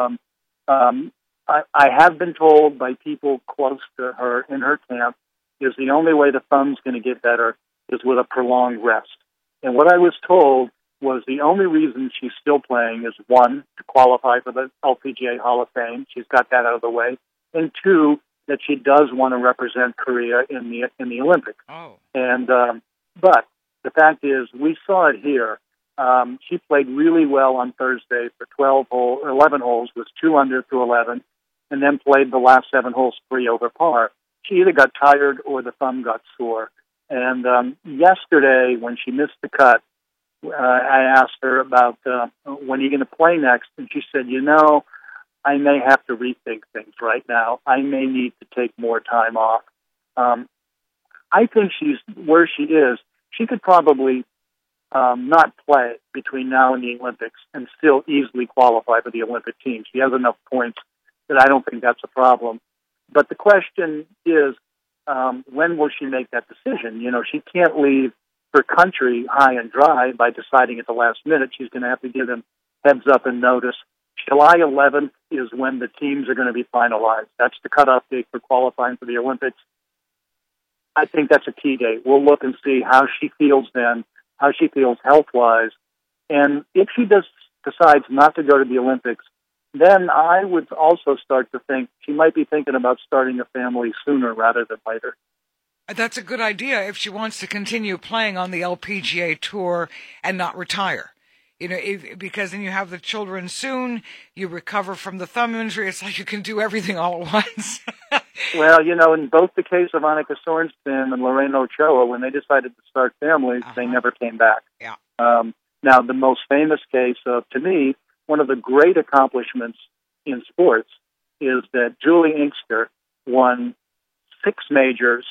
I have been told by people close to her in her camp is the only way the thumb's going to get better is with a prolonged rest. And what I was told was the only reason she's still playing is, 1, to qualify for the LPGA Hall of Fame. She's got that out of the way. And 2, that she does want to represent Korea in the Olympics. Oh. And but the fact is, we saw it here. She played really well on Thursday for 11 holes, was 2 under through 11, and then played the last 7 holes 3 over par. She either got tired or the thumb got sore. And yesterday, when she missed the cut, I asked her about when are you going to play next, and she said, I may have to rethink things right now. I may need to take more time off. I think she's where she is. She could probably not play between now and the Olympics and still easily qualify for the Olympic team. She has enough points that I don't think that's a problem. But the question is, when will she make that decision? She can't leave her country high and dry by deciding at the last minute. She's going to have to give them heads up and notice. July 11th is when the teams are going to be finalized. That's the cutoff date for qualifying for the Olympics. I think that's a key date. We'll look and see how she feels then, how she feels health-wise. And if she decides not to go to the Olympics, then I would also start to think she might be thinking about starting a family sooner rather than later. That's a good idea if she wants to continue playing on the LPGA Tour and not retire. You know, because then you have the children soon, you recover from the thumb injury. It's like you can do everything all at once. Well, you know, in both the case of Annika Sorenstam and Lorena Ochoa, when they decided to start families, they never came back. Yeah. Now, the most famous case of, to me, one of the great accomplishments in sports is that Julie Inkster won 6 majors,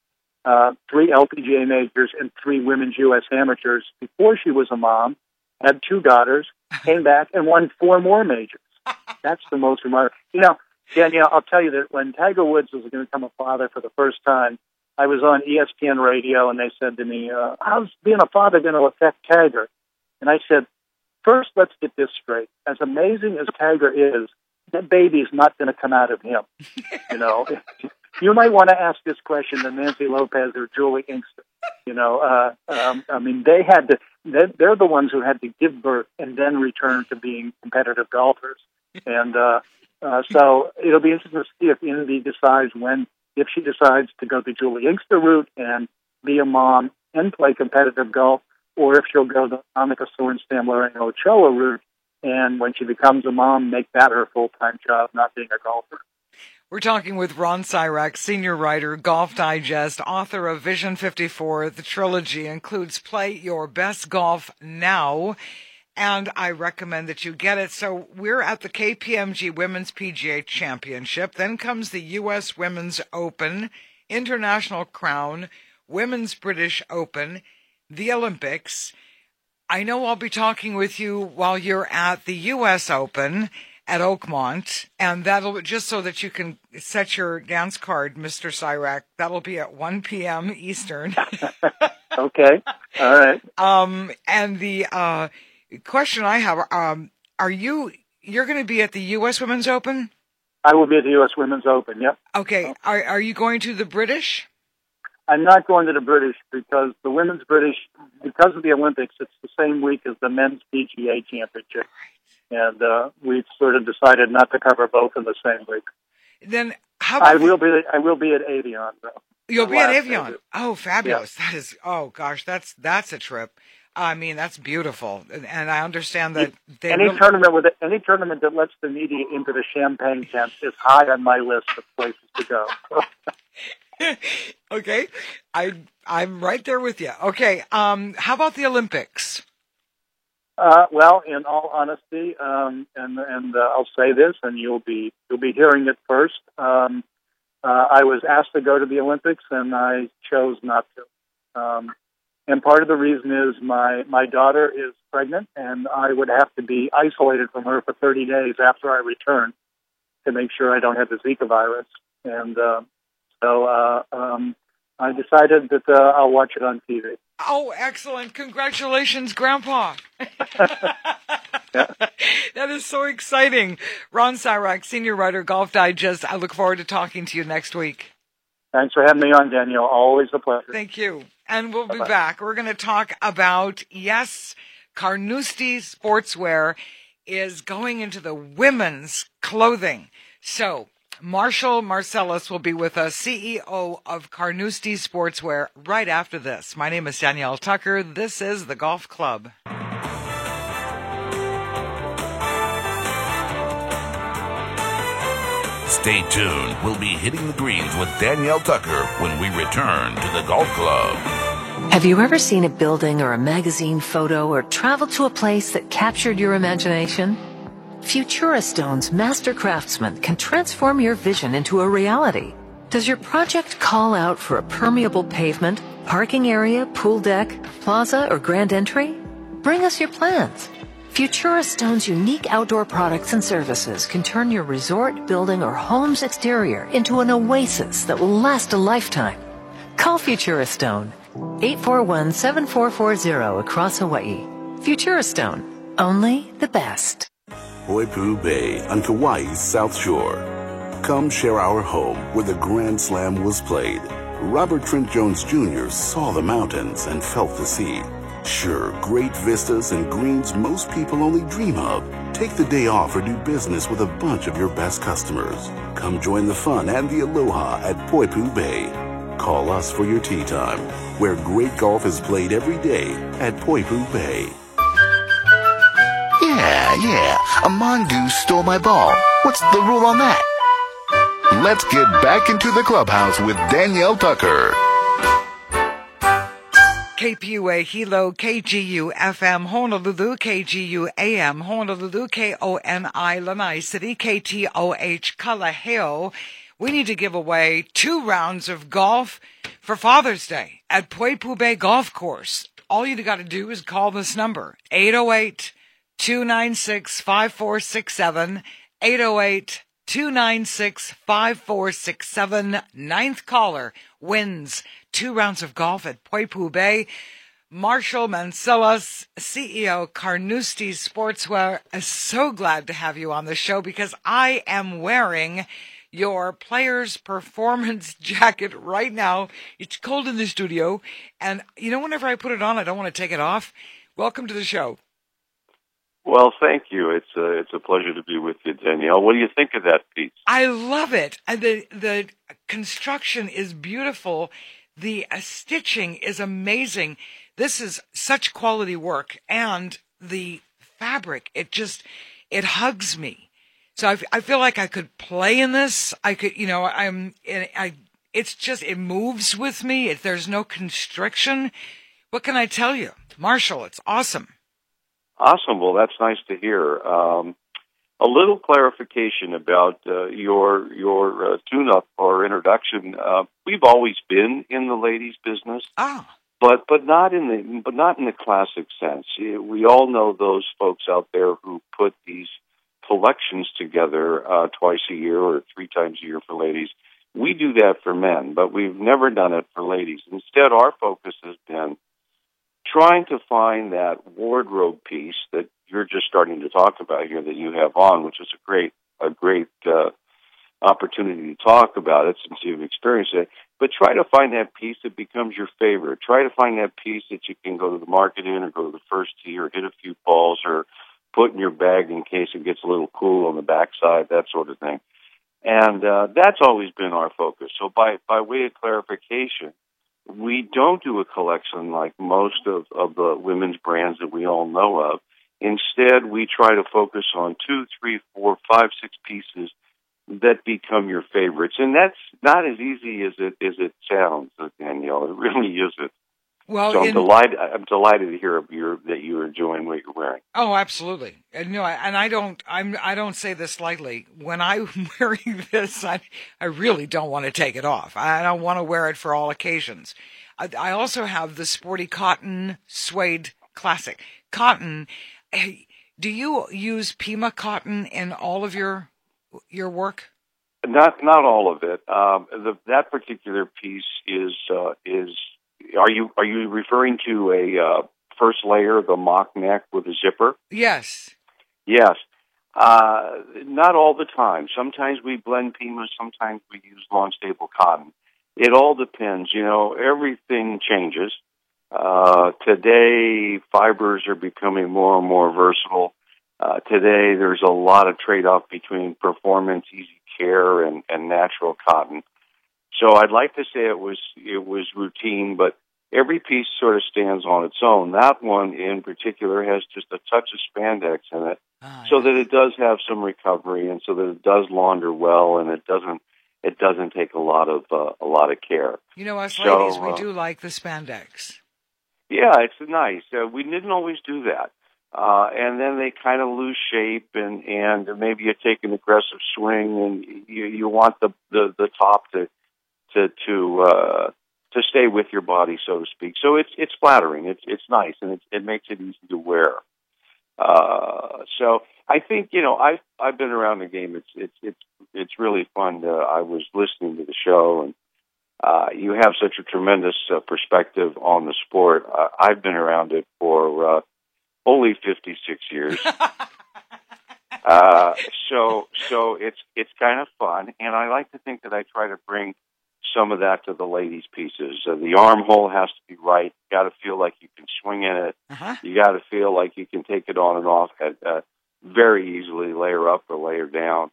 3 LPGA majors, and 3 women's U.S. amateurs before she was a mom, had 2 daughters, came back, and won 4 more majors. That's the most remarkable. You know, Danielle, I'll tell you that when Tiger Woods was going to become a father for the first time, I was on ESPN radio, and they said to me, how's being a father going to affect Tiger? And I said, first, let's get this straight. As amazing as Tiger is, that baby's not going to come out of him. You know, you might want to ask this question to Nancy Lopez or Julie Inkster. You know, I mean, they're the ones who had to give birth and then return to being competitive golfers. And so it'll be interesting to see if Indy decides if she decides to go the Julie Inkster route and be a mom and play competitive golf, or if she'll go the Annika Sorenstam, Lorena Ochoa route, and when she becomes a mom, make that her full-time job, not being a golfer. We're talking with Ron Sirak, senior writer, Golf Digest, author of Vision 54. The trilogy includes Play Your Best Golf Now, and I recommend that you get it. So we're at the KPMG Women's PGA Championship. Then comes the U.S. Women's Open, International Crown, Women's British Open, the Olympics. I know I'll be talking with you while you're at the U.S. Open at Oakmont, and that'll, just so that you can set your dance card, Mr. Sirak, that'll be at 1 p.m. Eastern. Okay. All right. And the question I have, you're going to be at the U.S. Women's Open? I will be at the U.S. Women's Open, yep. Okay. Are you going to the British? I'm not going to the British because the women's British, because of the Olympics, it's the same week as the men's PGA Championship. And we've sort of decided not to cover both in the same week. Then how about I will be at Avion, though. You'll be at Avion. Visit. Oh, fabulous. Yeah. That is, oh gosh, that's a trip. I mean, that's beautiful. And I understand that any tournament that lets the media into the champagne tent is high on my list of places to go. Okay. I'm right there with you. Okay. How about the Olympics? Well, in all honesty, and I'll say this, and you'll be hearing it first. I was asked to go to the Olympics, and I chose not to. And part of the reason is my daughter is pregnant, and I would have to be isolated from her for 30 days after I return to make sure I don't have the Zika virus. And so I decided that I'll watch it on TV. Oh, excellent. Congratulations, Grandpa. Yeah. That is so exciting. Ron Sirak, senior writer, Golf Digest. I look forward to talking to you next week. Thanks for having me on, Danielle. Always a pleasure. Thank you. And we'll Bye-bye. be back. We're going to talk about, yes, Carnoustie Sportswear is going into the women's clothing. So Marshall Marcellus will be with us, CEO of Carnoustie Sportswear, right after this. My name is Danielle Tucker. This is The Golf Club. Stay tuned. We'll be hitting the greens with Danielle Tucker when we return to the Golf Club. Have you ever seen a building or a magazine photo or traveled to a place that captured your imagination? Futura Stone's master craftsmen can transform your vision into a reality. Does your project call out for a permeable pavement, parking area, pool deck, plaza, or grand entry? Bring us your plans. Futura Stone's unique outdoor products and services can turn your resort, building, or home's exterior into an oasis that will last a lifetime. Call Futura Stone, 841-7440 across Hawaii. Futura Stone, only the best. Poipu Bay on Kauai's South Shore. Come share our home where the Grand Slam was played. Robert Trent Jones Jr. saw the mountains and felt the sea. Sure, great vistas and greens most people only dream of. Take the day off or do business with a bunch of your best customers. Come join the fun and the aloha at Poipu Bay. Call us for your tea time, where great golf is played every day at Poipu Bay. Yeah, a mongoose stole my ball. What's the rule on that? Let's get back into the clubhouse with Danielle Tucker. KPUA Hilo, KGU FM Honolulu, KGU AM Honolulu, KONI Lanai City, KTOH Kalaheo. We need to give away 2 rounds of golf for Father's Day at Poipu Bay Golf Course. All you got to do is call this number, 808-296-5467, 808-296-5467. Ninth caller wins 2 rounds of golf at Poipu Bay. Marshall Mancelas, CEO Carnoustie Sportswear, is so glad to have you on the show because I am wearing your Players Performance jacket right now. It's cold in the studio, and whenever I put it on, I don't want to take it off. Welcome to the show. Well, thank you. It's a pleasure to be with you, Danielle. What do you think of that piece? I love it. The construction is beautiful. The stitching is amazing. This is such quality work, and the fabric, it hugs me. So I feel like I could play in this. I could, it moves with me. There's no constriction. What can I tell you? Marshall, it's awesome. Awesome. Well, that's nice to hear. A little clarification about your tune-up or introduction. We've always been in the ladies' business, but not in the classic sense. We all know those folks out there who put these collections together twice a year or 3 times a year for ladies. We do that for men, but we've never done it for ladies. Instead, our focus has been trying to find that wardrobe piece that you're just starting to talk about here that you have on, which is a great opportunity to talk about it since you've experienced it. But try to find that piece that becomes your favorite. Try to find that piece that you can go to the market in or go to the first tee or hit a few balls or put in your bag in case it gets a little cool on the backside, that sort of thing. And that's always been our focus. So by way of clarification, we don't do a collection like most of the women's brands that we all know of. Instead, we try to focus on 2, 3, 4, 5, 6 pieces that become your favorites. And that's not as easy as it sounds, Danielle. It really isn't. Well, so I'm delighted to hear that you're enjoying what you're wearing. Oh, absolutely. And I don't say this lightly. When I'm wearing this, I really don't want to take it off. I don't want to wear it for all occasions. I also have the Sporty Cotton Suede Classic. Cotton. Hey, do you use Pima cotton in all of your work? Not all of it. That particular piece is. Are you referring to a first layer, the mock neck with a zipper? Yes. Yes. Not all the time. Sometimes we blend Pima, sometimes we use lawn staple cotton. It all depends. Everything changes. Today, fibers are becoming more and more versatile. Today, there's a lot of trade-off between performance, easy care, and natural cotton. So I'd like to say it was routine, but every piece sort of stands on its own. That one in particular has just a touch of spandex in it, so that it does have some recovery, and so that it does launder well, and it doesn't take a lot of care. Us ladies, we do like the spandex. Yeah, it's nice. We didn't always do that. And then they kind of lose shape, and maybe you take an aggressive swing, and you want the top to stay with your body, so to speak. So it's flattering. It's nice, and it makes it easy to wear. So I think I've been around the game. It's really fun. I was listening to the show, and you have such a tremendous perspective on the sport. I've been around it for only 56 years. So it's kind of fun, and I like to think that I try to bring some of that to the ladies' pieces. The armhole has to be right. You got to feel like you can swing in it. You got to feel like you can take it on and off at very easily lay her up or lay her down.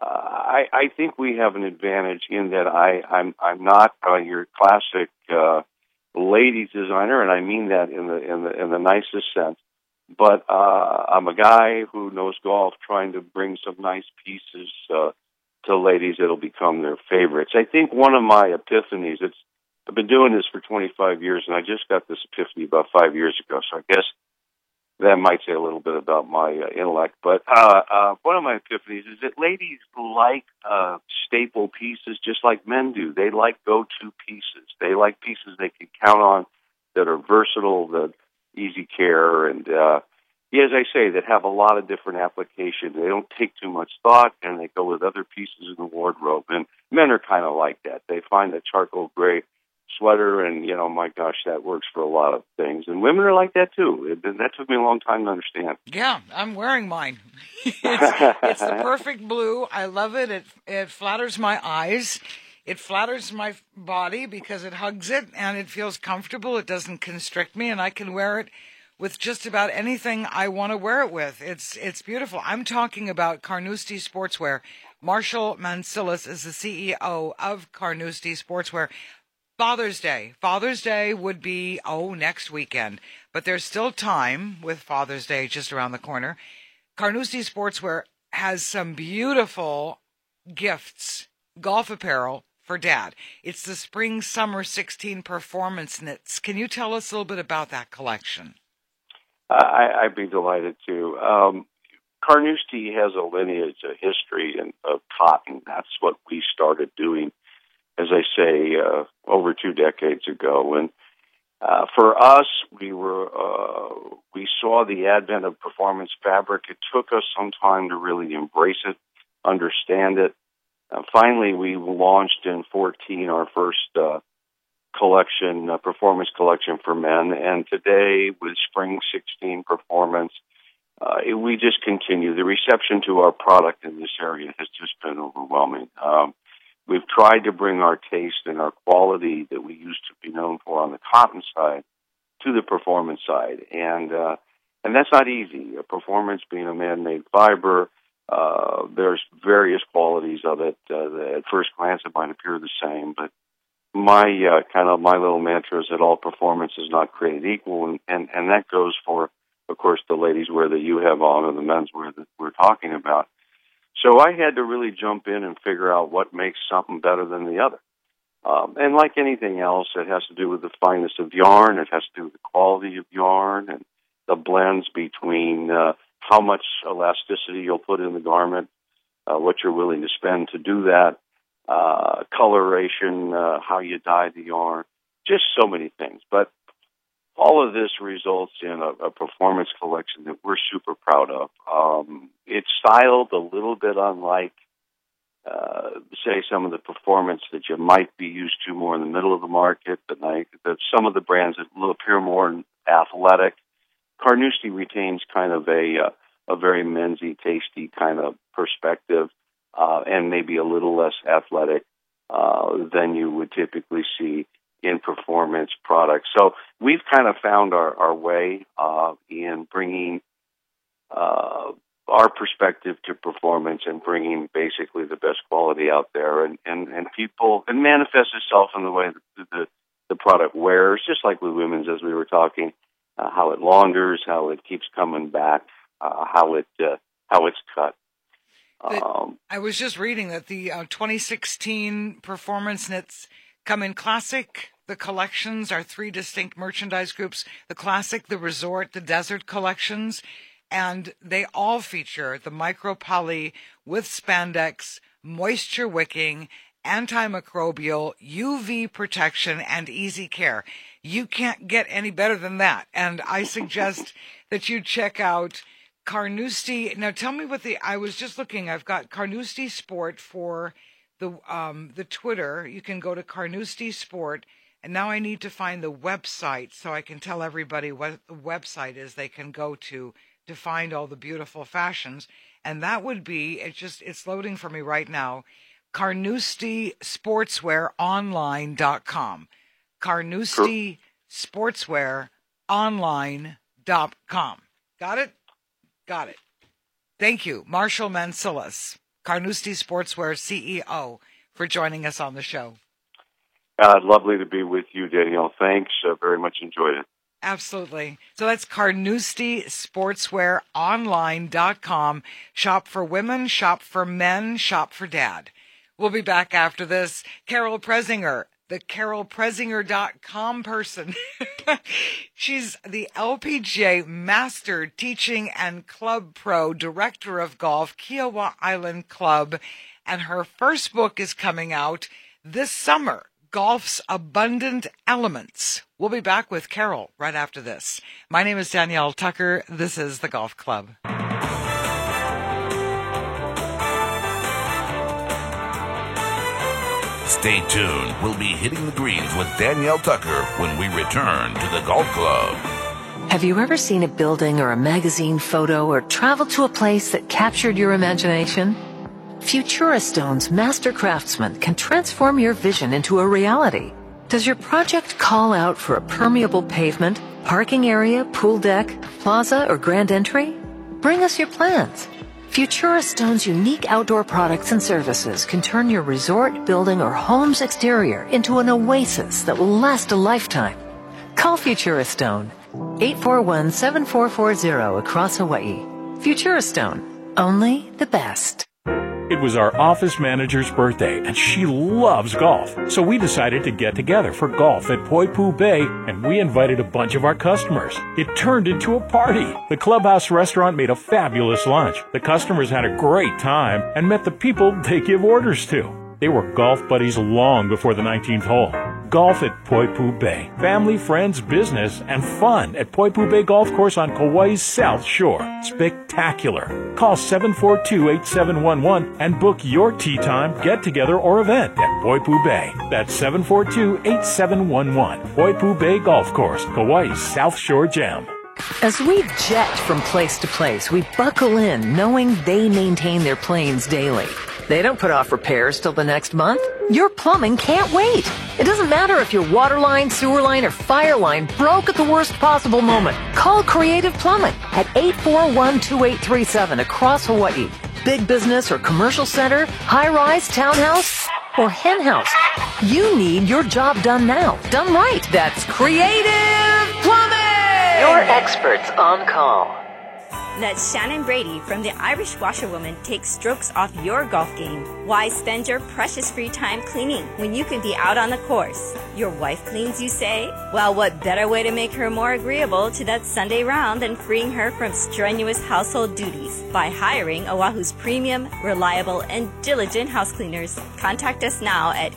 I think we have an advantage in that I'm not your classic ladies designer, and I mean that in the nicest sense. But I'm a guy who knows golf, trying to bring some nice pieces to ladies that'll become their favorites. I think one of my epiphanies. I've been doing this for 25 years, and I just got this epiphany about 5 years ago. So I guess that might say a little bit about my intellect. But one of my epiphanies is that ladies like staple pieces just like men do. They like go-to pieces. They like pieces they can count on that are versatile, that easy care, and as I say, that have a lot of different applications. They don't take too much thought, and they go with other pieces in the wardrobe. And men are kind of like that. They find a charcoal gray sweater, and, my gosh, that works for a lot of things. And women are like that, too. That took me a long time to understand. Yeah, I'm wearing mine. It's the perfect blue. I love it. It flatters my eyes. It flatters my body because it hugs it, and it feels comfortable. It doesn't constrict me, and I can wear it with just about anything I want to wear it with. It's beautiful. I'm talking about Carnoustie Sportswear. Marshall Mancilis is the CEO of Carnoustie Sportswear. Father's Day would be, next weekend. But there's still time with Father's Day just around the corner. Carnoustie Sportswear has some beautiful gifts, golf apparel for Dad. It's the Spring-Summer 16 Performance Knits. Can you tell us a little bit about that collection? I'd be delighted to. Carnoustie has a lineage, a history of cotton. That's what we started doing, as I say, over 2 decades ago. And for us, we saw the advent of performance fabric. It took us some time to really embrace it, understand it. Finally, we launched in 2014 our first collection, performance collection for men. And today, with Spring 16 Performance, we just continue. The reception to our product in this area has just been overwhelming. We've tried to bring our taste and our quality that we used to be known for on the cotton side to the performance side, and that's not easy. Performance being a man-made fiber, there's various qualities of it. At first glance, it might appear the same, but my little mantra is that all performance is not created equal, and that goes for, of course, the ladies wear that you have on, or the men's wear that we're talking about. So I had to really jump in and figure out what makes something better than the other. And like anything else, it has to do with the fineness of yarn. It has to do with the quality of yarn and the blends between how much elasticity you'll put in the garment, what you're willing to spend to do that, coloration, how you dye the yarn, just so many things. But all of this results in a performance collection that we're super proud of. It's styled a little bit unlike, say, some of the performance that you might be used to more in the middle of the market, but some of the brands that will appear more athletic. Carnoustie retains kind of a very mensy, tasty kind of perspective, and maybe a little less athletic than you would typically see in performance products. So we've kind of found our way in bringing our perspective to performance and bringing basically the best quality out there, and people, and manifests itself in the way that the product wears, just like with women's, as we were talking, how it launders, how it keeps coming back, how it's cut. I was just reading that the 2016 Performance Knits come in classic. The collections are 3 distinct merchandise groups: the classic, the resort, the desert collections, and they all feature the micropoly with spandex, moisture wicking, antimicrobial, UV protection, and easy care. You can't get any better than that. And I suggest that you check out Carnoustie. Now tell me I was just looking, I've got Carnoustie Sport for the Twitter. You can go to Carnoustie Sport, and now I need to find the website so I can tell everybody what the website is they can go to find all the beautiful fashions. And that would be, it's loading for me right now, CarnoustieSportswearOnline.com. CarnoustieSportswearOnline.com. Got it? Got it. Thank you, Marshall Mansilis, Carnoustie Sportswear CEO, for joining us on the show. Lovely to be with you, Danielle. Thanks. Very much enjoyed it. Absolutely. So that's Carnoustie Sportswear Online.com. Shop for women, shop for men, shop for dad. We'll be back after this. Carol Presinger, the CarolPresinger.com person. She's the LPGA Master Teaching and Club Pro Director of Golf, Kiawah Island Club. And her first book is coming out this summer, Golf's Abundant Elements. We'll be back with Carol right after this. My name is Danielle Tucker. This is the Golf Club. Stay tuned. We'll be hitting the greens with Danielle Tucker when we return to the Golf Club. Have you ever seen a building or a magazine photo or traveled to a place that captured your imagination? Futura Stone's master craftsman can transform your vision into a reality. Does your project call out for a permeable pavement, parking area, pool deck, plaza, or grand entry? Bring us your plans. Futura Stone's unique outdoor products and services can turn your resort, building, or home's exterior into an oasis that will last a lifetime. Call Futura Stone, 841-7440 across Hawaii. Futura Stone, only the best. It was our office manager's birthday, and she loves golf. So we decided to get together for golf at Poipu Bay, and we invited a bunch of our customers. It turned into a party. The Clubhouse restaurant made a fabulous lunch. The customers had a great time and met the people they give orders to. They were golf buddies long before the 19th hole. Golf at Poipu Bay. Family, friends, business, and fun at Poipu Bay Golf Course on Kauai's South Shore. Spectacular. Call 742-8711 and book your tee time, get-together, or event at Poipu Bay. That's 742-8711. Poipu Bay Golf Course, Kauai's South Shore Gem. As we jet from place to place, we buckle in knowing they maintain their planes daily. They don't put off repairs till the next month. Your plumbing can't wait. It doesn't matter if your water line, sewer line, or fire line broke at the worst possible moment. Call Creative Plumbing at 841-2837 across Hawaii. Big business or commercial center, high-rise, townhouse, or hen house. You need your job done now. Done right. That's Creative Plumbing! Your experts on call. Let Shannon Brady from the Irish Washerwoman take strokes off your golf game. Why spend your precious free time cleaning when you can be out on the course? Your wife cleans, you say? Well, what better way to make her more agreeable to that Sunday round than freeing her from strenuous household duties by hiring Oahu's premium, reliable, and diligent house cleaners. Contact us now at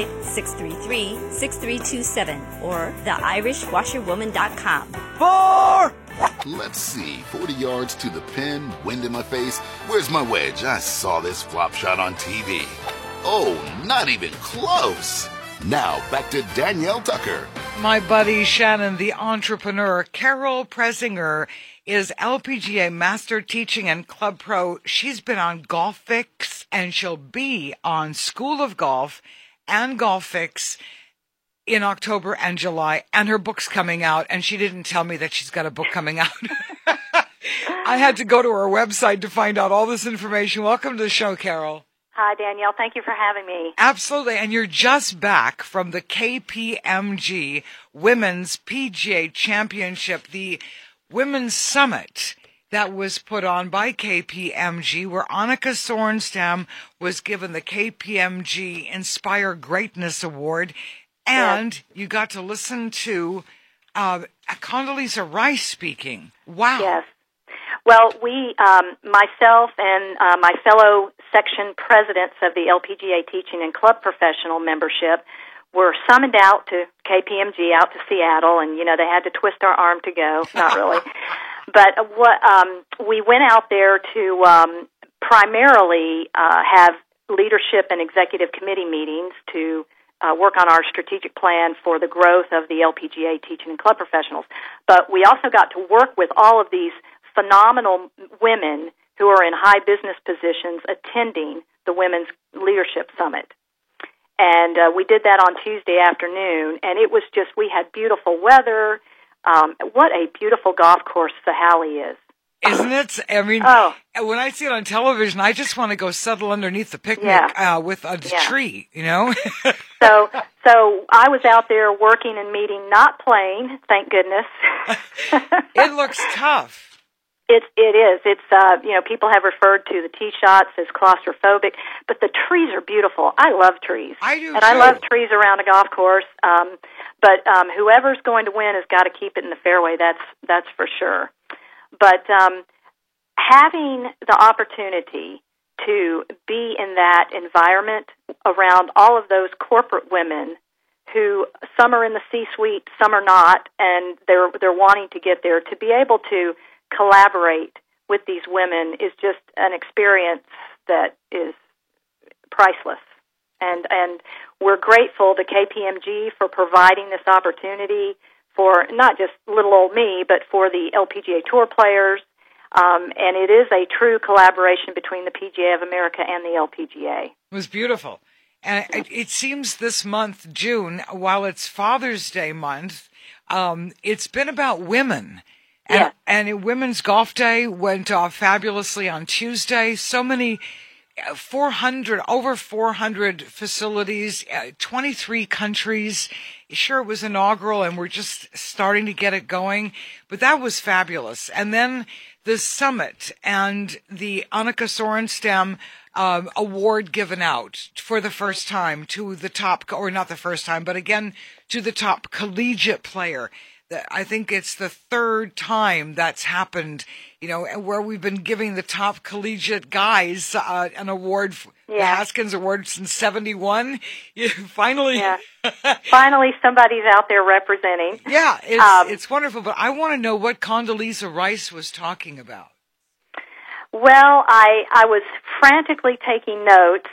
808-633-6327 or theirishwasherwoman.com. 4! Let's see, 40 yards to the pin, wind in my face. Where's my wedge? I saw this flop shot on TV. Oh, not even close. Now, back to Danielle Tucker. My buddy Shannon, the entrepreneur. Carol Presinger is LPGA Master Teaching and Club Pro. She's been on Golf Fix, and she'll be on School of Golf and Golf Fix in October and July, and her book's coming out, and she didn't tell me that she's got a book coming out. I had to go to her website to find out all this information. Welcome to the show, Carol. Hi, Danielle. Thank you for having me. Absolutely, and you're just back from the KPMG Women's PGA Championship, the Women's Summit that was put on by KPMG, where Annika Sorenstam was given the KPMG Inspire Greatness Award. And you got to listen to Condoleezza Rice speaking. Wow. Yes. Well, we, myself and my fellow section presidents of the LPGA Teaching and Club Professional membership were summoned out to KPMG, out to Seattle, and, they had to twist our arm to go. Not really. But we went out there to primarily have leadership and executive committee meetings to work on our strategic plan for the growth of the LPGA Teaching and Club Professionals. But we also got to work with all of these phenomenal women who are in high business positions attending the Women's Leadership Summit. And we did that on Tuesday afternoon, and it was just, we had beautiful weather. What a beautiful golf course Sahali is. Isn't it? I mean, when I see it on television, I just want to go settle underneath the picnic with a tree, you know? So I was out there working and meeting, not playing, thank goodness. It looks tough. It is. It's people have referred to the tee shots as claustrophobic, but the trees are beautiful. I love trees. I do, and too. I love trees around a golf course. But whoever's going to win has got to keep it in the fairway. That's for sure. But having the opportunity to be in that environment around all of those corporate women who some are in the C-suite, some are not, and they're wanting to get there, to be able to collaborate with these women is just an experience that is priceless. And we're grateful to KPMG for providing this opportunity for not just little old me, but for the LPGA Tour players. And it is a true collaboration between the PGA of America and the LPGA. It was beautiful. And it seems this month, June, while it's Father's Day month, it's been about women. And Women's Golf Day went off fabulously on Tuesday. So many, over 400 facilities, 23 countries. Sure, it was inaugural, and we're just starting to get it going. But that was fabulous. And then the summit and the Annika Sorenstam award given out for the first time to the top, or not the first time, but again, to the top collegiate player. I think it's the third time that's happened, where we've been giving the top collegiate guys an award, the Haskins Award, since 1971. Finally. Yeah. Finally, somebody's out there representing. Yeah, it's wonderful. But I want to know what Condoleezza Rice was talking about. Well, I was frantically taking notes.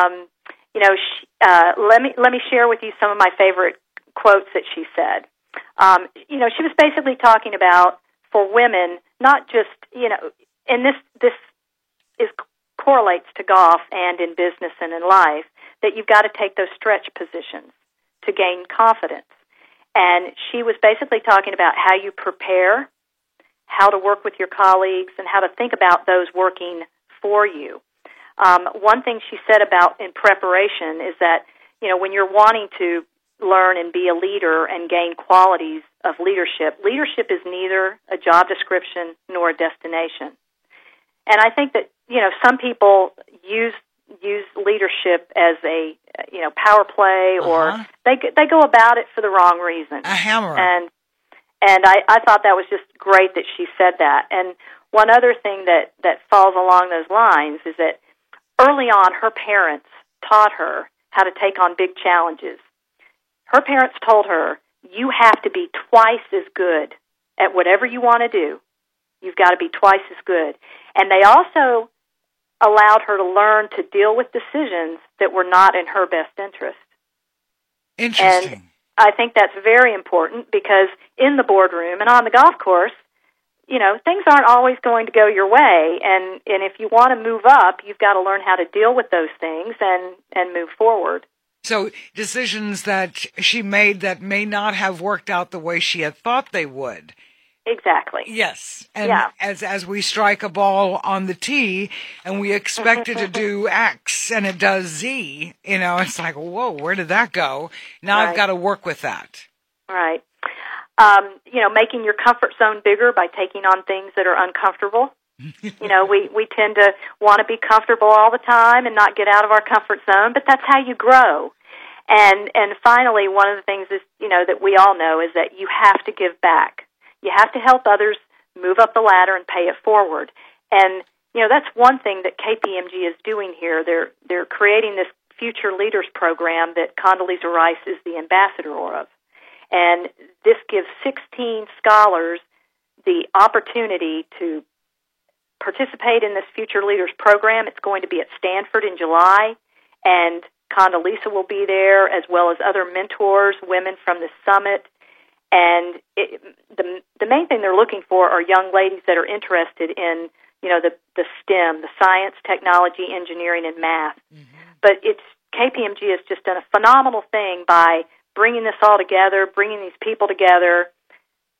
Let me share with you some of my favorite quotes that she said. She was basically talking about, for women, not just, and this correlates to golf and in business and in life, that you've got to take those stretch positions to gain confidence. And she was basically talking about how you prepare, how to work with your colleagues, and how to think about those working for you. One thing she said about in preparation is that, when you're wanting to learn and be a leader and gain qualities of leadership is neither a job description nor a destination. And I think that, some people use leadership as a, power play, or they go about it for the wrong reason. A hammer. And I thought that was just great that she said that. And one other thing that falls along those lines is that early on, her parents taught her how to take on big challenges. Her parents told her, you have to be twice as good at whatever you want to do. You've got to be twice as good. And they also allowed her to learn to deal with decisions that were not in her best interest. Interesting. And I think that's very important, because in the boardroom and on the golf course, things aren't always going to go your way. And if you want to move up, you've got to learn how to deal with those things and move forward. So decisions that she made that may not have worked out the way she had thought they would. Exactly. Yes. And as we strike a ball on the tee and we expect it to do X and it does Z, it's like, whoa, where did that go? Now I've got to work with that. Right. Making your comfort zone bigger by taking on things that are uncomfortable. We tend to want to be comfortable all the time and not get out of our comfort zone, but that's how you grow. And finally, one of the things is, that we all know is that you have to give back. You have to help others move up the ladder and pay it forward. And, that's one thing that KPMG is doing here. They're creating this Future Leaders program that Condoleezza Rice is the ambassador of. And this gives 16 scholars the opportunity to participate in this Future Leaders program. It's going to be at Stanford in July, and Condoleezza will be there, as well as other mentors, women from the summit. And the main thing they're looking for are young ladies that are interested in, the STEM, the science, technology, engineering, and math. Mm-hmm. But KPMG has just done a phenomenal thing by bringing this all together, bringing these people together,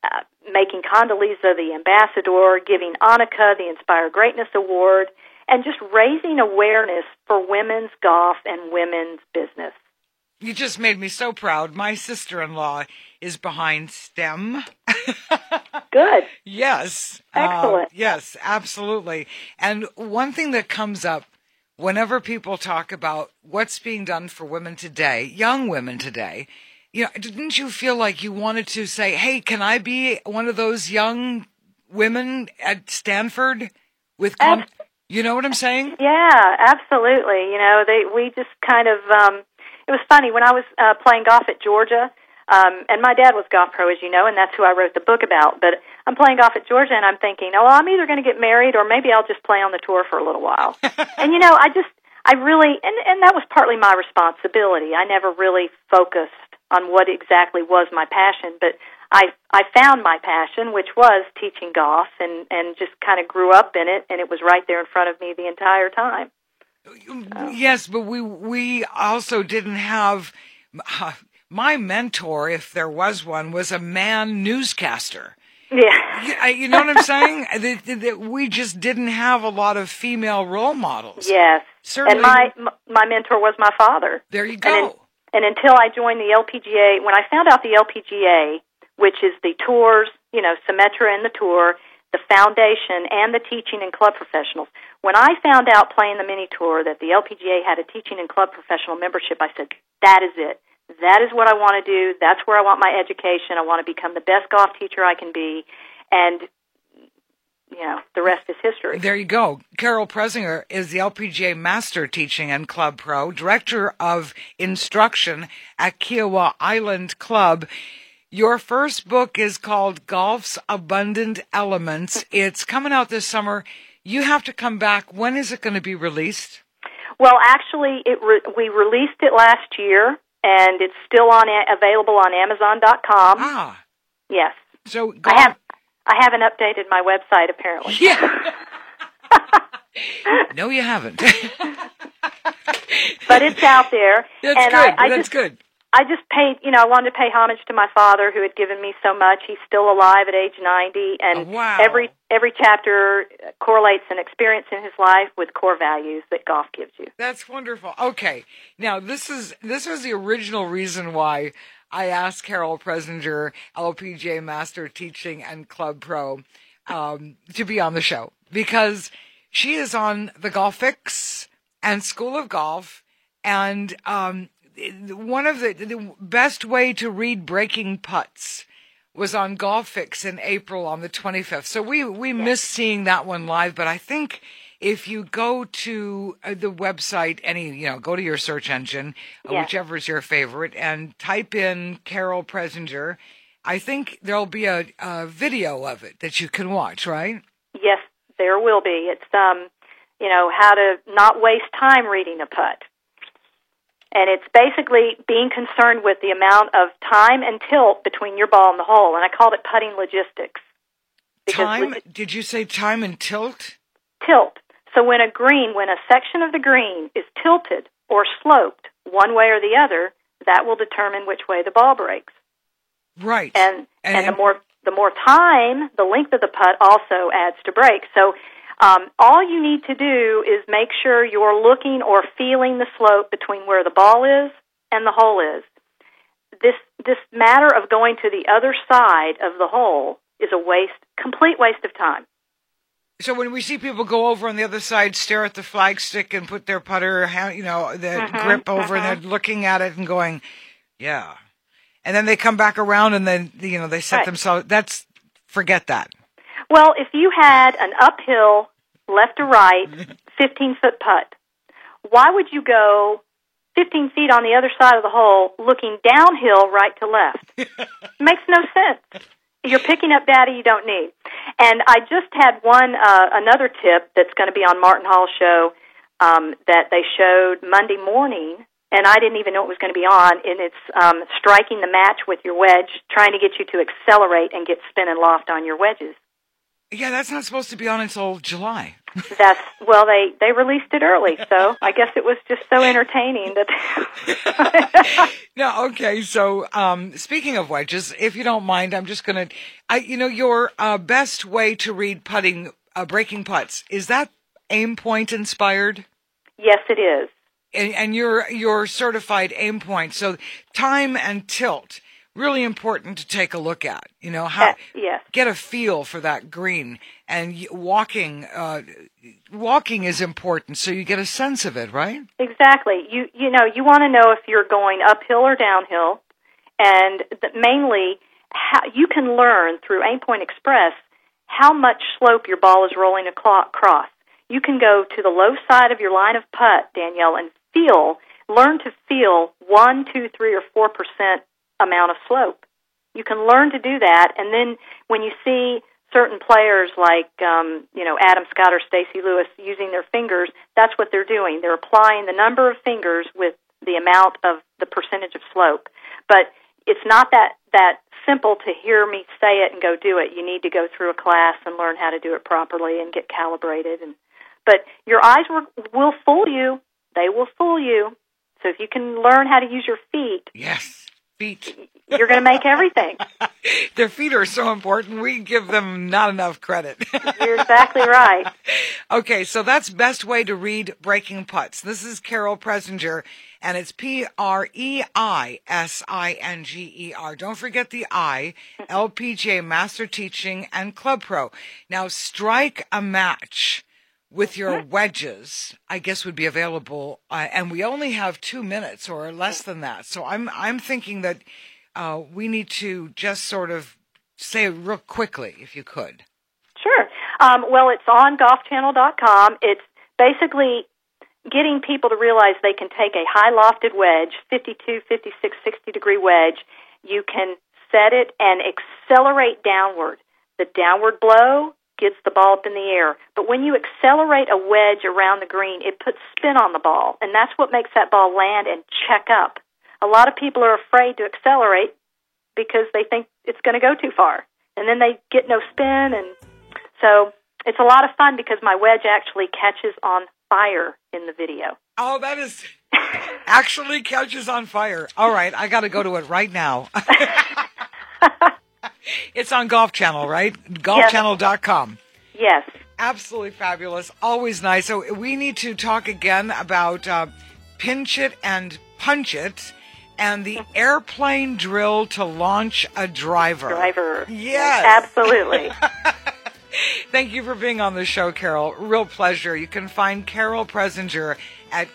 making Condoleezza the ambassador, giving Annika the Inspire Greatness Award, and just raising awareness for women's golf and women's business. You just made me so proud. My sister-in-law is behind STEM. Good. Yes. Excellent. Yes, absolutely. And one thing that comes up whenever people talk about what's being done for women today, young women today, didn't you feel like you wanted to say, hey, can I be one of those young women at Stanford with you know what I'm saying? Yeah, absolutely. We just kind of, it was funny when I was playing golf at Georgia, and my dad was golf pro, as you know, and that's who I wrote the book about. But I'm playing golf at Georgia, and I'm thinking, I'm either going to get married or maybe I'll just play on the tour for a little while. And, I really, and that was partly my responsibility. I never really focused on what exactly was my passion, but I found my passion, which was teaching golf, and just kind of grew up in it, and it was right there in front of me the entire time. Yes, but we also didn't have my mentor, if there was one, was a man newscaster. Yeah. You know what I'm saying? That we just didn't have a lot of female role models. Yes. Certainly. And my mentor was my father. There you go. And until I joined the LPGA, when I found out the LPGA, which is the tours, Symetra and the tour, the foundation, and the teaching and club professionals, when I found out playing the mini tour that the LPGA had a teaching and club professional membership, I said, that is it. That is what I want to do. That's where I want my education. I want to become the best golf teacher I can be. And, the rest is history. There you go. Carol Presinger is the LPGA Master Teaching and Club Pro, Director of Instruction at Kiowa Island Club. Your first book is called Golf's Abundant Elements. It's coming out this summer. You have to come back. When is it going to be released? Well, actually, we released it last year, and it's still available on Amazon.com. Ah. Yes. So I haven't updated my website, apparently. Yeah. No, you haven't. But it's out there. That's good. That's good. I just paid, I wanted to pay homage to my father who had given me so much. He's still alive at age 90, and wow. every chapter correlates an experience in his life with core values that golf gives you. That's wonderful. Okay. Now, this is the original reason why I asked Carol Presinger, LPGA Master Teaching and Club Pro, to be on the show, because she is on the Golf Fix and School of Golf, and one of the best way to read breaking putts was on Golf Fix in April on the 25th. So we missed seeing that one live, but I think if you go to the website, go to your search engine, whichever is your favorite, and type in Carol Presinger, I think there'll be a video of it that you can watch, right? Yes, there will be. It's, how to not waste time reading a putt. And it's basically being concerned with the amount of time and tilt between your ball and the hole. And I called it putting logistics. Time? Did you say time and tilt? Tilt. So when a section of the green is tilted or sloped one way or the other, that will determine which way the ball breaks. Right. And the more time, the length of the putt also adds to break. So all you need to do is make sure you're looking or feeling the slope between where the ball is and the hole is. This matter of going to the other side of the hole is a complete waste of time. So when we see people go over on the other side, stare at the flagstick and put their putter, grip over, and they're looking at it and going, yeah. And then they come back around and then, they set themselves, forget that. Well, if you had an uphill, left to right, 15-foot putt, why would you go 15 feet on the other side of the hole looking downhill right to left? Makes no sense. You're picking up data you don't need. And I just had another tip that's going to be on Martin Hall's show that they showed Monday morning, and I didn't even know it was going to be on, and it's striking the match with your wedge, trying to get you to accelerate and get spin and loft on your wedges. Yeah, that's not supposed to be on until July. They released it early, so I guess it was just so entertaining that. No, Okay, so speaking of wedges, if you don't mind, I'm just going to, your best way to read putting, breaking putts, is that Aim Point inspired? Yes, it is. And you're certified Aim Point, so time and tilt, really important to take a look at. How yes. Get a feel for that green, and walking is important, so you get a sense of it, right? Exactly. You want to know if you're going uphill or downhill, and mainly how you can learn through Aim Point Express how much slope your ball is rolling across. You can go to the low side of your line of putt, Danielle, and learn to feel 1, 2, 3, or 4% amount of slope. You can learn to do that, and then when you see certain players like Adam Scott or Stacey Lewis using their fingers, that's what they're doing. They're applying the number of fingers with the amount of the percentage of slope. But it's not that simple to hear me say it and go do it. You need to go through a class and learn how to do it properly and get calibrated. But your eyes will fool you. They will fool you. So if you can learn how to use your feet. Yes, feet. You're going to make everything. Their feet are so important. We give them not enough credit. You're exactly right. Okay, so that's best way to read breaking putts. This is Carol Presinger, and it's Preisinger. Don't forget the I, LPGA Master Teaching and Club Pro. Now, Strike a Match with your wedges, I guess, would be available, and we only have 2 minutes or less than that. So I'm thinking that we need to just sort of say it real quickly, if you could. Sure. Well, it's on golfchannel.com. It's basically getting people to realize they can take a high lofted wedge, 52, 56, 60-degree wedge. You can set it and accelerate downward. The downward blow gets the ball up in the air. But when you accelerate a wedge around the green, it puts spin on the ball, and that's what makes that ball land and check up. A lot of people are afraid to accelerate because they think it's going to go too far, and then they get no spin, and so it's a lot of fun because my wedge actually catches on fire in the video. Oh, that is actually catches on fire. All right, I got to go to it right now. It's on Golf Channel, right? Golfchannel.com. Yes. Absolutely fabulous. Always nice. So we need to talk again about pinch it and punch it and the airplane drill to launch a driver. Yes. Absolutely. Thank you for being on the show, Carol. Real pleasure. You can find Carol Presinger at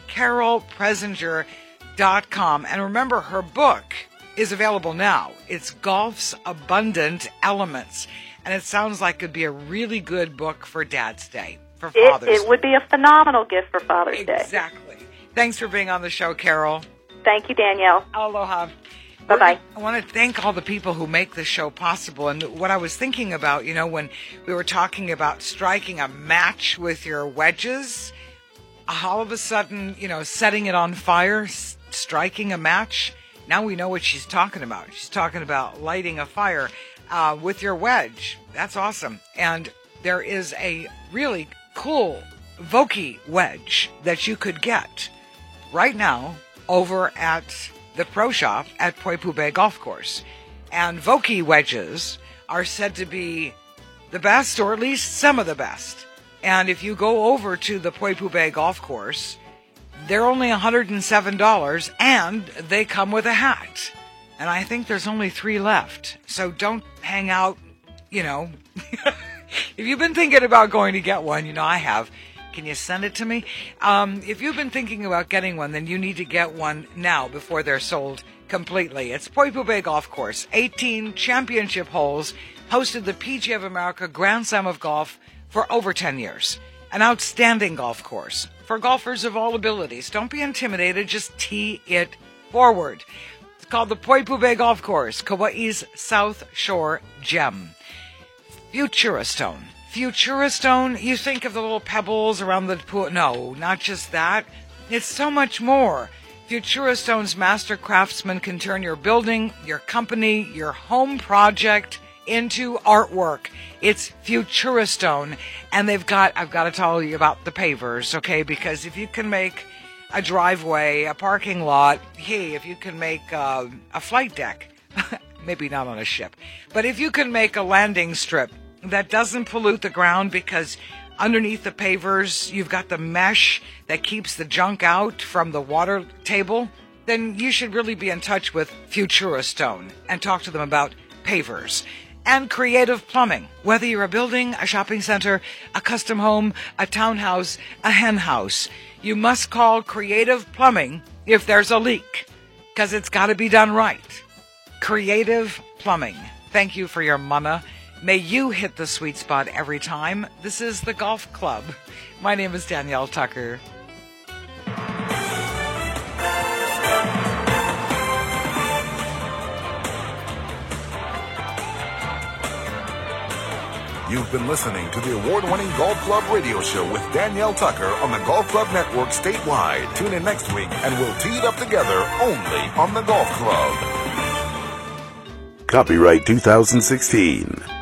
carolpresinger.com. And remember, her book is available now. It's Golf's Abundant Elements. And it sounds like it could be a really good book for Dad's Day, for Father's Day. It would be a phenomenal gift for Father's Day. Exactly. Thanks for being on the show, Carol. Thank you, Danielle. Aloha. Bye-bye. I want to thank all the people who make the show possible. And what I was thinking about, when we were talking about striking a match with your wedges, all of a sudden, setting it on fire, striking a match. Now we know what she's talking about. She's talking about lighting a fire with your wedge. That's awesome. And there is a really cool Vokey wedge that you could get right now over at the Pro Shop at Poipu Bay Golf Course. And Vokey wedges are said to be the best, or at least some of the best. And if you go over to the Poipu Bay Golf Course, they're only $107, and they come with a hat. And I think there's only 3 left. So don't hang out, If you've been thinking about going to get one, I have. Can you send it to me? If you've been thinking about getting one, then you need to get one now before they're sold completely. It's Poipu Bay Golf Course. 18 championship holes, hosted the PGA of America Grand Slam of Golf for over 10 years. An outstanding golf course for golfers of all abilities. Don't be intimidated. Just tee it forward. It's called the Poipu Bay Golf Course, Kauai's South Shore Gem. Futuristone. Futuristone, you think of the little pebbles around the pool. No, not just that. It's so much more. Futuristone's master craftsmen can turn your building, your company, your home project into artwork. It's Futuristone, and I've got to tell you about the pavers, okay? Because if you can make a driveway, a parking lot. Hey, if you can make a flight deck, maybe not on a ship, but if you can make a landing strip that doesn't pollute the ground because underneath the pavers you've got the mesh that keeps the junk out from the water table, then you should really be in touch with Futura Stone and talk to them about pavers. And Creative Plumbing. Whether you're a building, a shopping center, a custom home, a townhouse, a hen house, you must call Creative Plumbing if there's a leak, because it's got to be done right. Creative Plumbing. Thank you for your mana. May you hit the sweet spot every time. This is the Golf Club. My name is Danielle Tucker. You've been listening to the award-winning Golf Club radio show with Danielle Tucker on the Golf Club Network statewide. Tune in next week and we'll tee it up together only on the Golf Club. Copyright 2016.